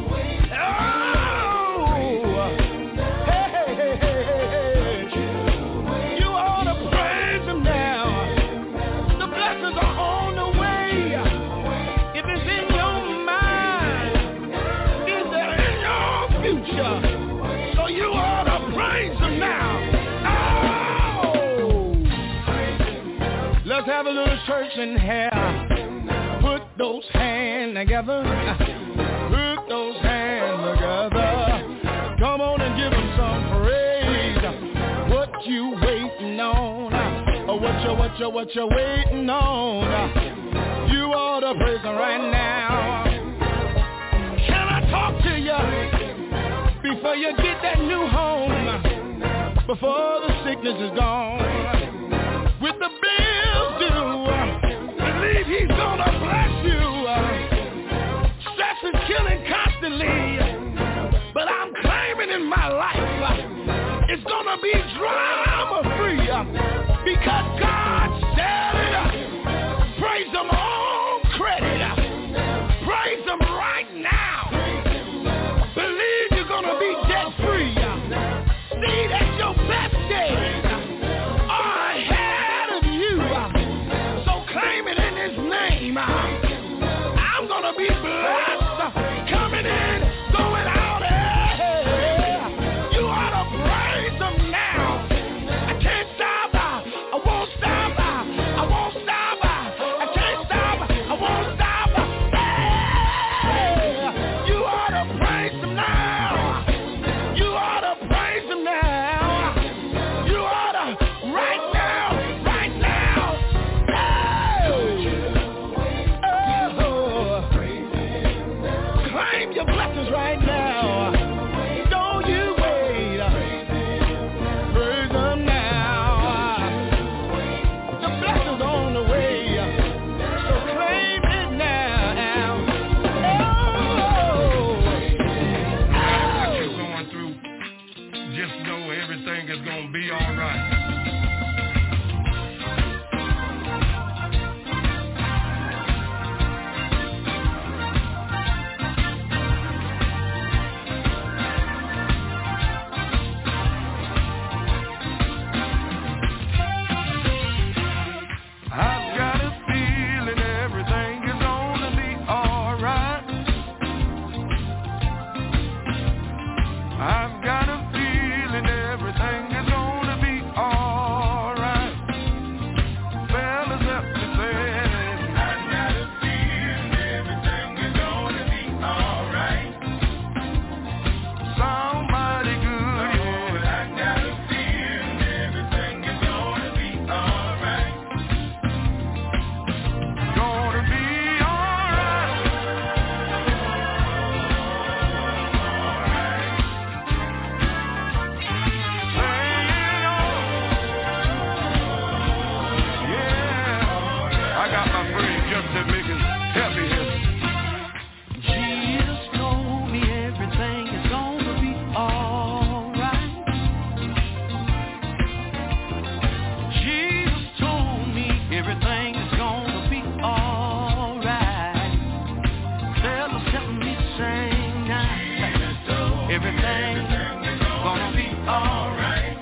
Oh, hey, hey, hey, hey, hey. You ought to praise him now. The blessings are on the way. If it's in your mind, it's in your future. So you ought to praise him now. Oh! Let's have a little church in here. Put those hands together. Put those hands together. Come on and give him some praise. What you waiting on? What you waiting on? You ought to praise him right now. Can I talk to you before you get that new home? Before the sickness is gone, with the bills due, believe he's gonna bless you. Stress is killing constantly, but I'm claiming in my life it's gonna be drama free, because God said it. Praise him on credit. Praise him right now. Believe you're gonna be debt free. See that your best days are ahead of you. So claim it in his name. I'm gonna be blessed. Coming in, going out. You ought to praise him now. I can't stop. I won't stop. I won't stop. I can't stop. I won't stop. Hey, you ought to praise him now. You ought to praise him now. You ought to right now, right now. Oh, claim your blessings right now. Don't you wait. Praise him now. The blessings on the way. So claim it now. Oh. What you're going through, just know everything is going to be all right. I've got a feeling everything is gonna be alright. I've got a feeling everything is gonna be alright. Fellas, help me say it. I've got a feeling everything is gonna be alright. Somebody good, yeah. I've got a feeling everything is gonna be alright. Gonna be alright. Sing on. Yeah. I got my friend Justin Mickens. Help me here. Jesus told me everything is gonna be alright. Jesus told me everything is gonna be alright. Fellas, help me sing now. Everything's gonna be alright.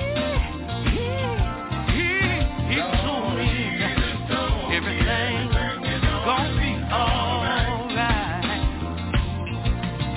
He told me everything's gonna be alright.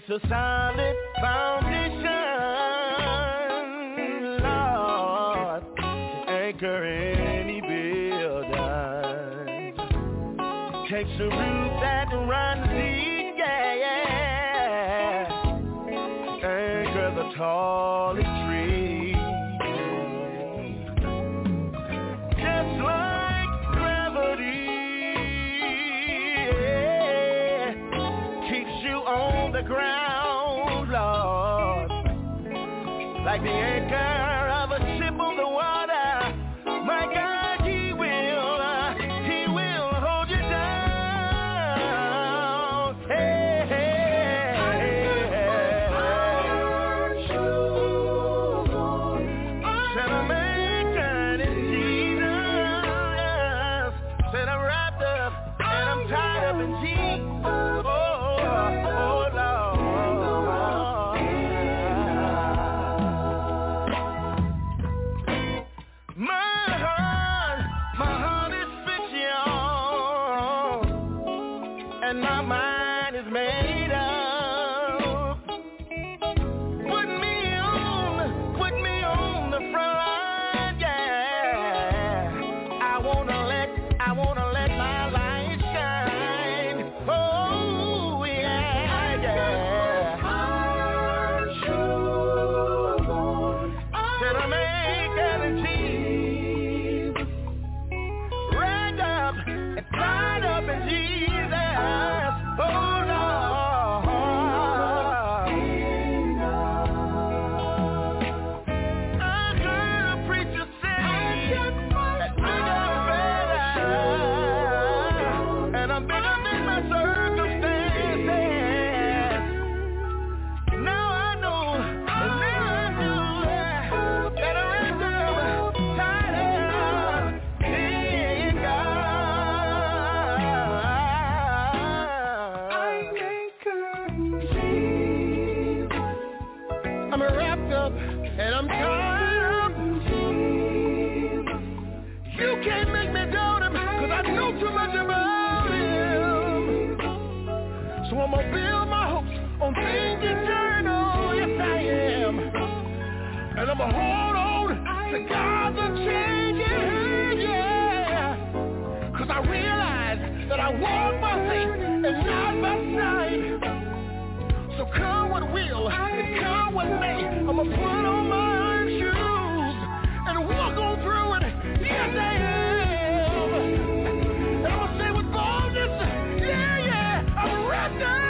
a solid foundation, Lord, to anchor any building. Takes a root that runs deep, yeah, to anchor the tallest tree. Just like gravity, yeah, keeps you on the ground, Lord, like the anchor of a ship on the water. My God, He will hold you down. Hey, hey, said I'm anchored in Jesus. Said I'm wrapped up and I'm tied up in Jesus. I'ma hold on to God's unchanging, yeah. Cause I realize that I walk by faith and not by sight. So come what will and come what may, I'ma put on my iron shoes and walk on through it. Yes, I am. And I'ma say with boldness, yeah, yeah, I'm wrapped up.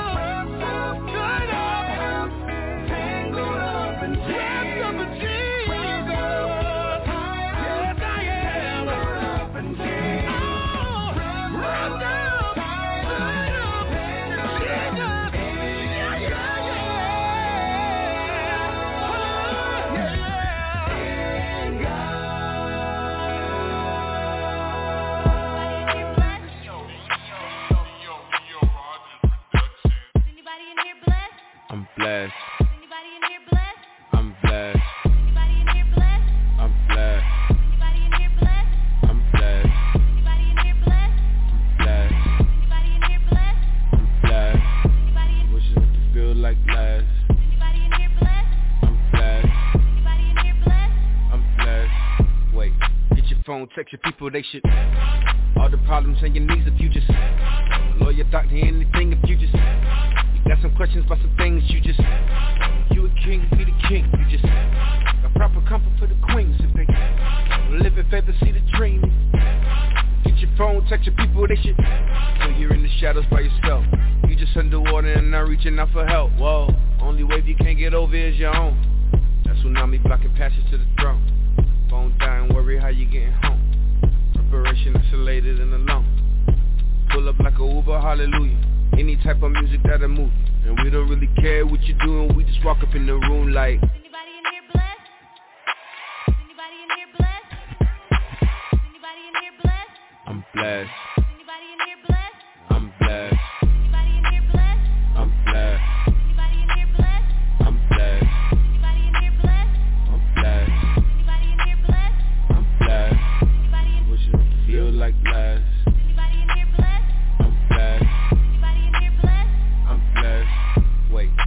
Blessed. Anybody in here blessed? I'm blessed. Anybody in here blessed? I'm blessed. Anybody in here blessed? I'm blessed. Anybody in here blessed? I'm blessed. Anybody in here blessed? I'm blessed. Anybody in wishing it to feel like blessed. Anybody in here blessed? I'm blessed. Anybody in here blessed? I'm blessed. Wait, get your phone, text your people, they should. All the problems and your needs if you just lawyer, doctor, anything if you just got some questions about some things you just you a king, be the king. You just got proper comfort for the queens if they live in favor, see the dream. Get your phone, text your people, they should. So you're in the shadows by yourself. You just underwater and not reaching out for help. Whoa, only wave you can't get over is your own. That tsunami blocking passage to the throne. Phone dying, worry how you getting home. Preparation isolated and alone. Pull up like a Uber, hallelujah. Any type of music that'll move. And we don't really care what you're doing. We just walk up in the room like. Anybody in here blessed? Anybody in here blessed? Anybody in here blessed? I'm blessed. Anybody in here blessed? I'm blessed. Anybody in here blessed? I'm blessed. Anybody in here blessed? I'm blessed. Anybody in here blessed? I'm blessed. Anybody in here blessed? I'm blessed. Anybody in wishing it feel like blessed. Anybody in here blessed? I'm blessed. Anybody in here blessed? I'm blessed. Wait,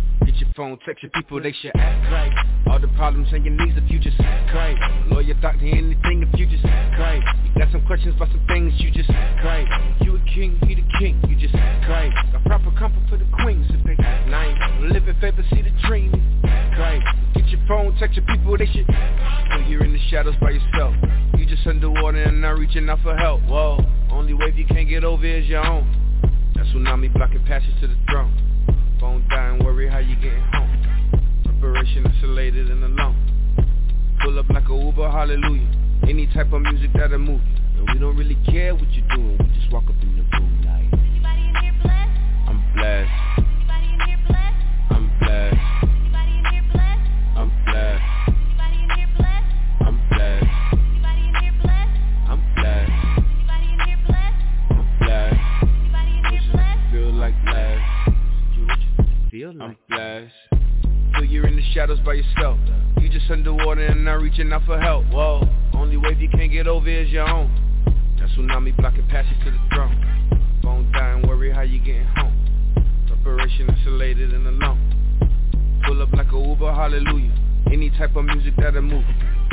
text your people, they should act right. All the problems on your knees if you just cry. Lawyer, doctor, anything if you just cry. You got some questions about some things, you just cry. You a king, he the king, you just cry. Got proper comfort for the queens if they lying. Live in favor, see the dream, cry. Get your phone, text your people, they should. So you're in the shadows by yourself. You just underwater and not reaching out for help. Whoa, only wave you can't get over is your own. That tsunami blocking passage to the throne. Phone dying, worry how you getting home. Preparation isolated and alone. Pull up like a Uber, hallelujah. Any type of music that'll move you. And we don't really care what you're doing, we just walk up in the room like. Anybody in here blessed? I'm blessed. Anybody in here blessed? I'm blessed. Anybody in here blessed? I'm blessed. Anybody in here blessed? I'm blessed. Anybody in here blessed? I'm blessed. Anybody in here blessed? I'm blessed. Anybody in here blessed? Feel like blessed. Feel like I'm blessed. Feel you're in the shadows by yourself. You just underwater and not reaching out for help. Whoa, only wave you can't get over is your own. That tsunami blocking passage to the throne. Phone dying, worry how you getting home. Preparation isolated and alone. Pull up like a Uber, hallelujah. Any type of music that'll move.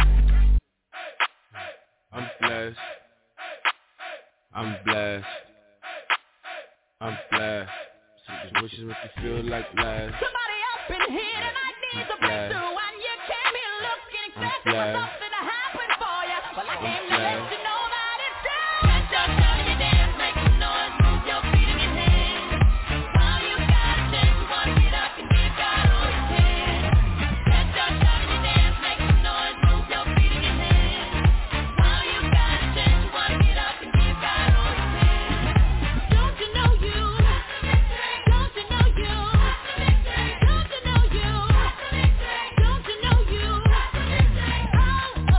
I'm blessed. I'm blessed. I'm blessed. Just wishes what you feel like last. Somebody up in here tonight needs a breakthrough, and you came here looking expecting for something to happen for you. Well, I came to let you know that it's done. Get your time, you dance, make some noise, move your feet and your hands. While you got a chance, you wanna get up and give God all you can. Get your time, you dance, make some noise, move your feet and your hands. While you got a chance, you wanna get up and give God all you can. Don't you know you? Don't you know you?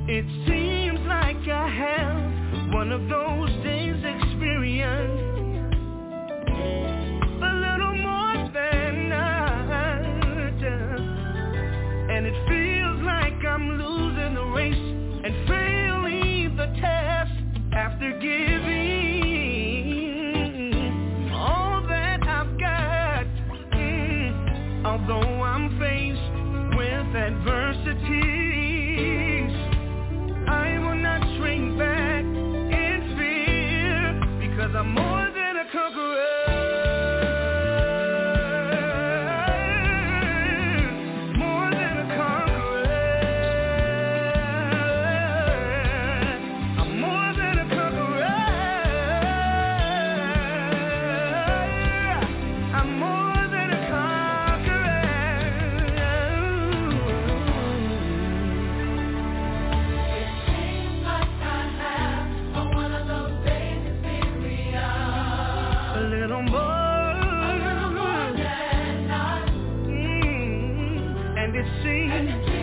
It seems like I have one of those days experience, a little more than that, and it feels like I'm losing the race and failing the test after giving all that I've got. Although I'm faced with adversities, I will not shrink back in fear, because I'm more than a conqueror. More than a conqueror. I'm more than a conqueror. I'm more than a and it seems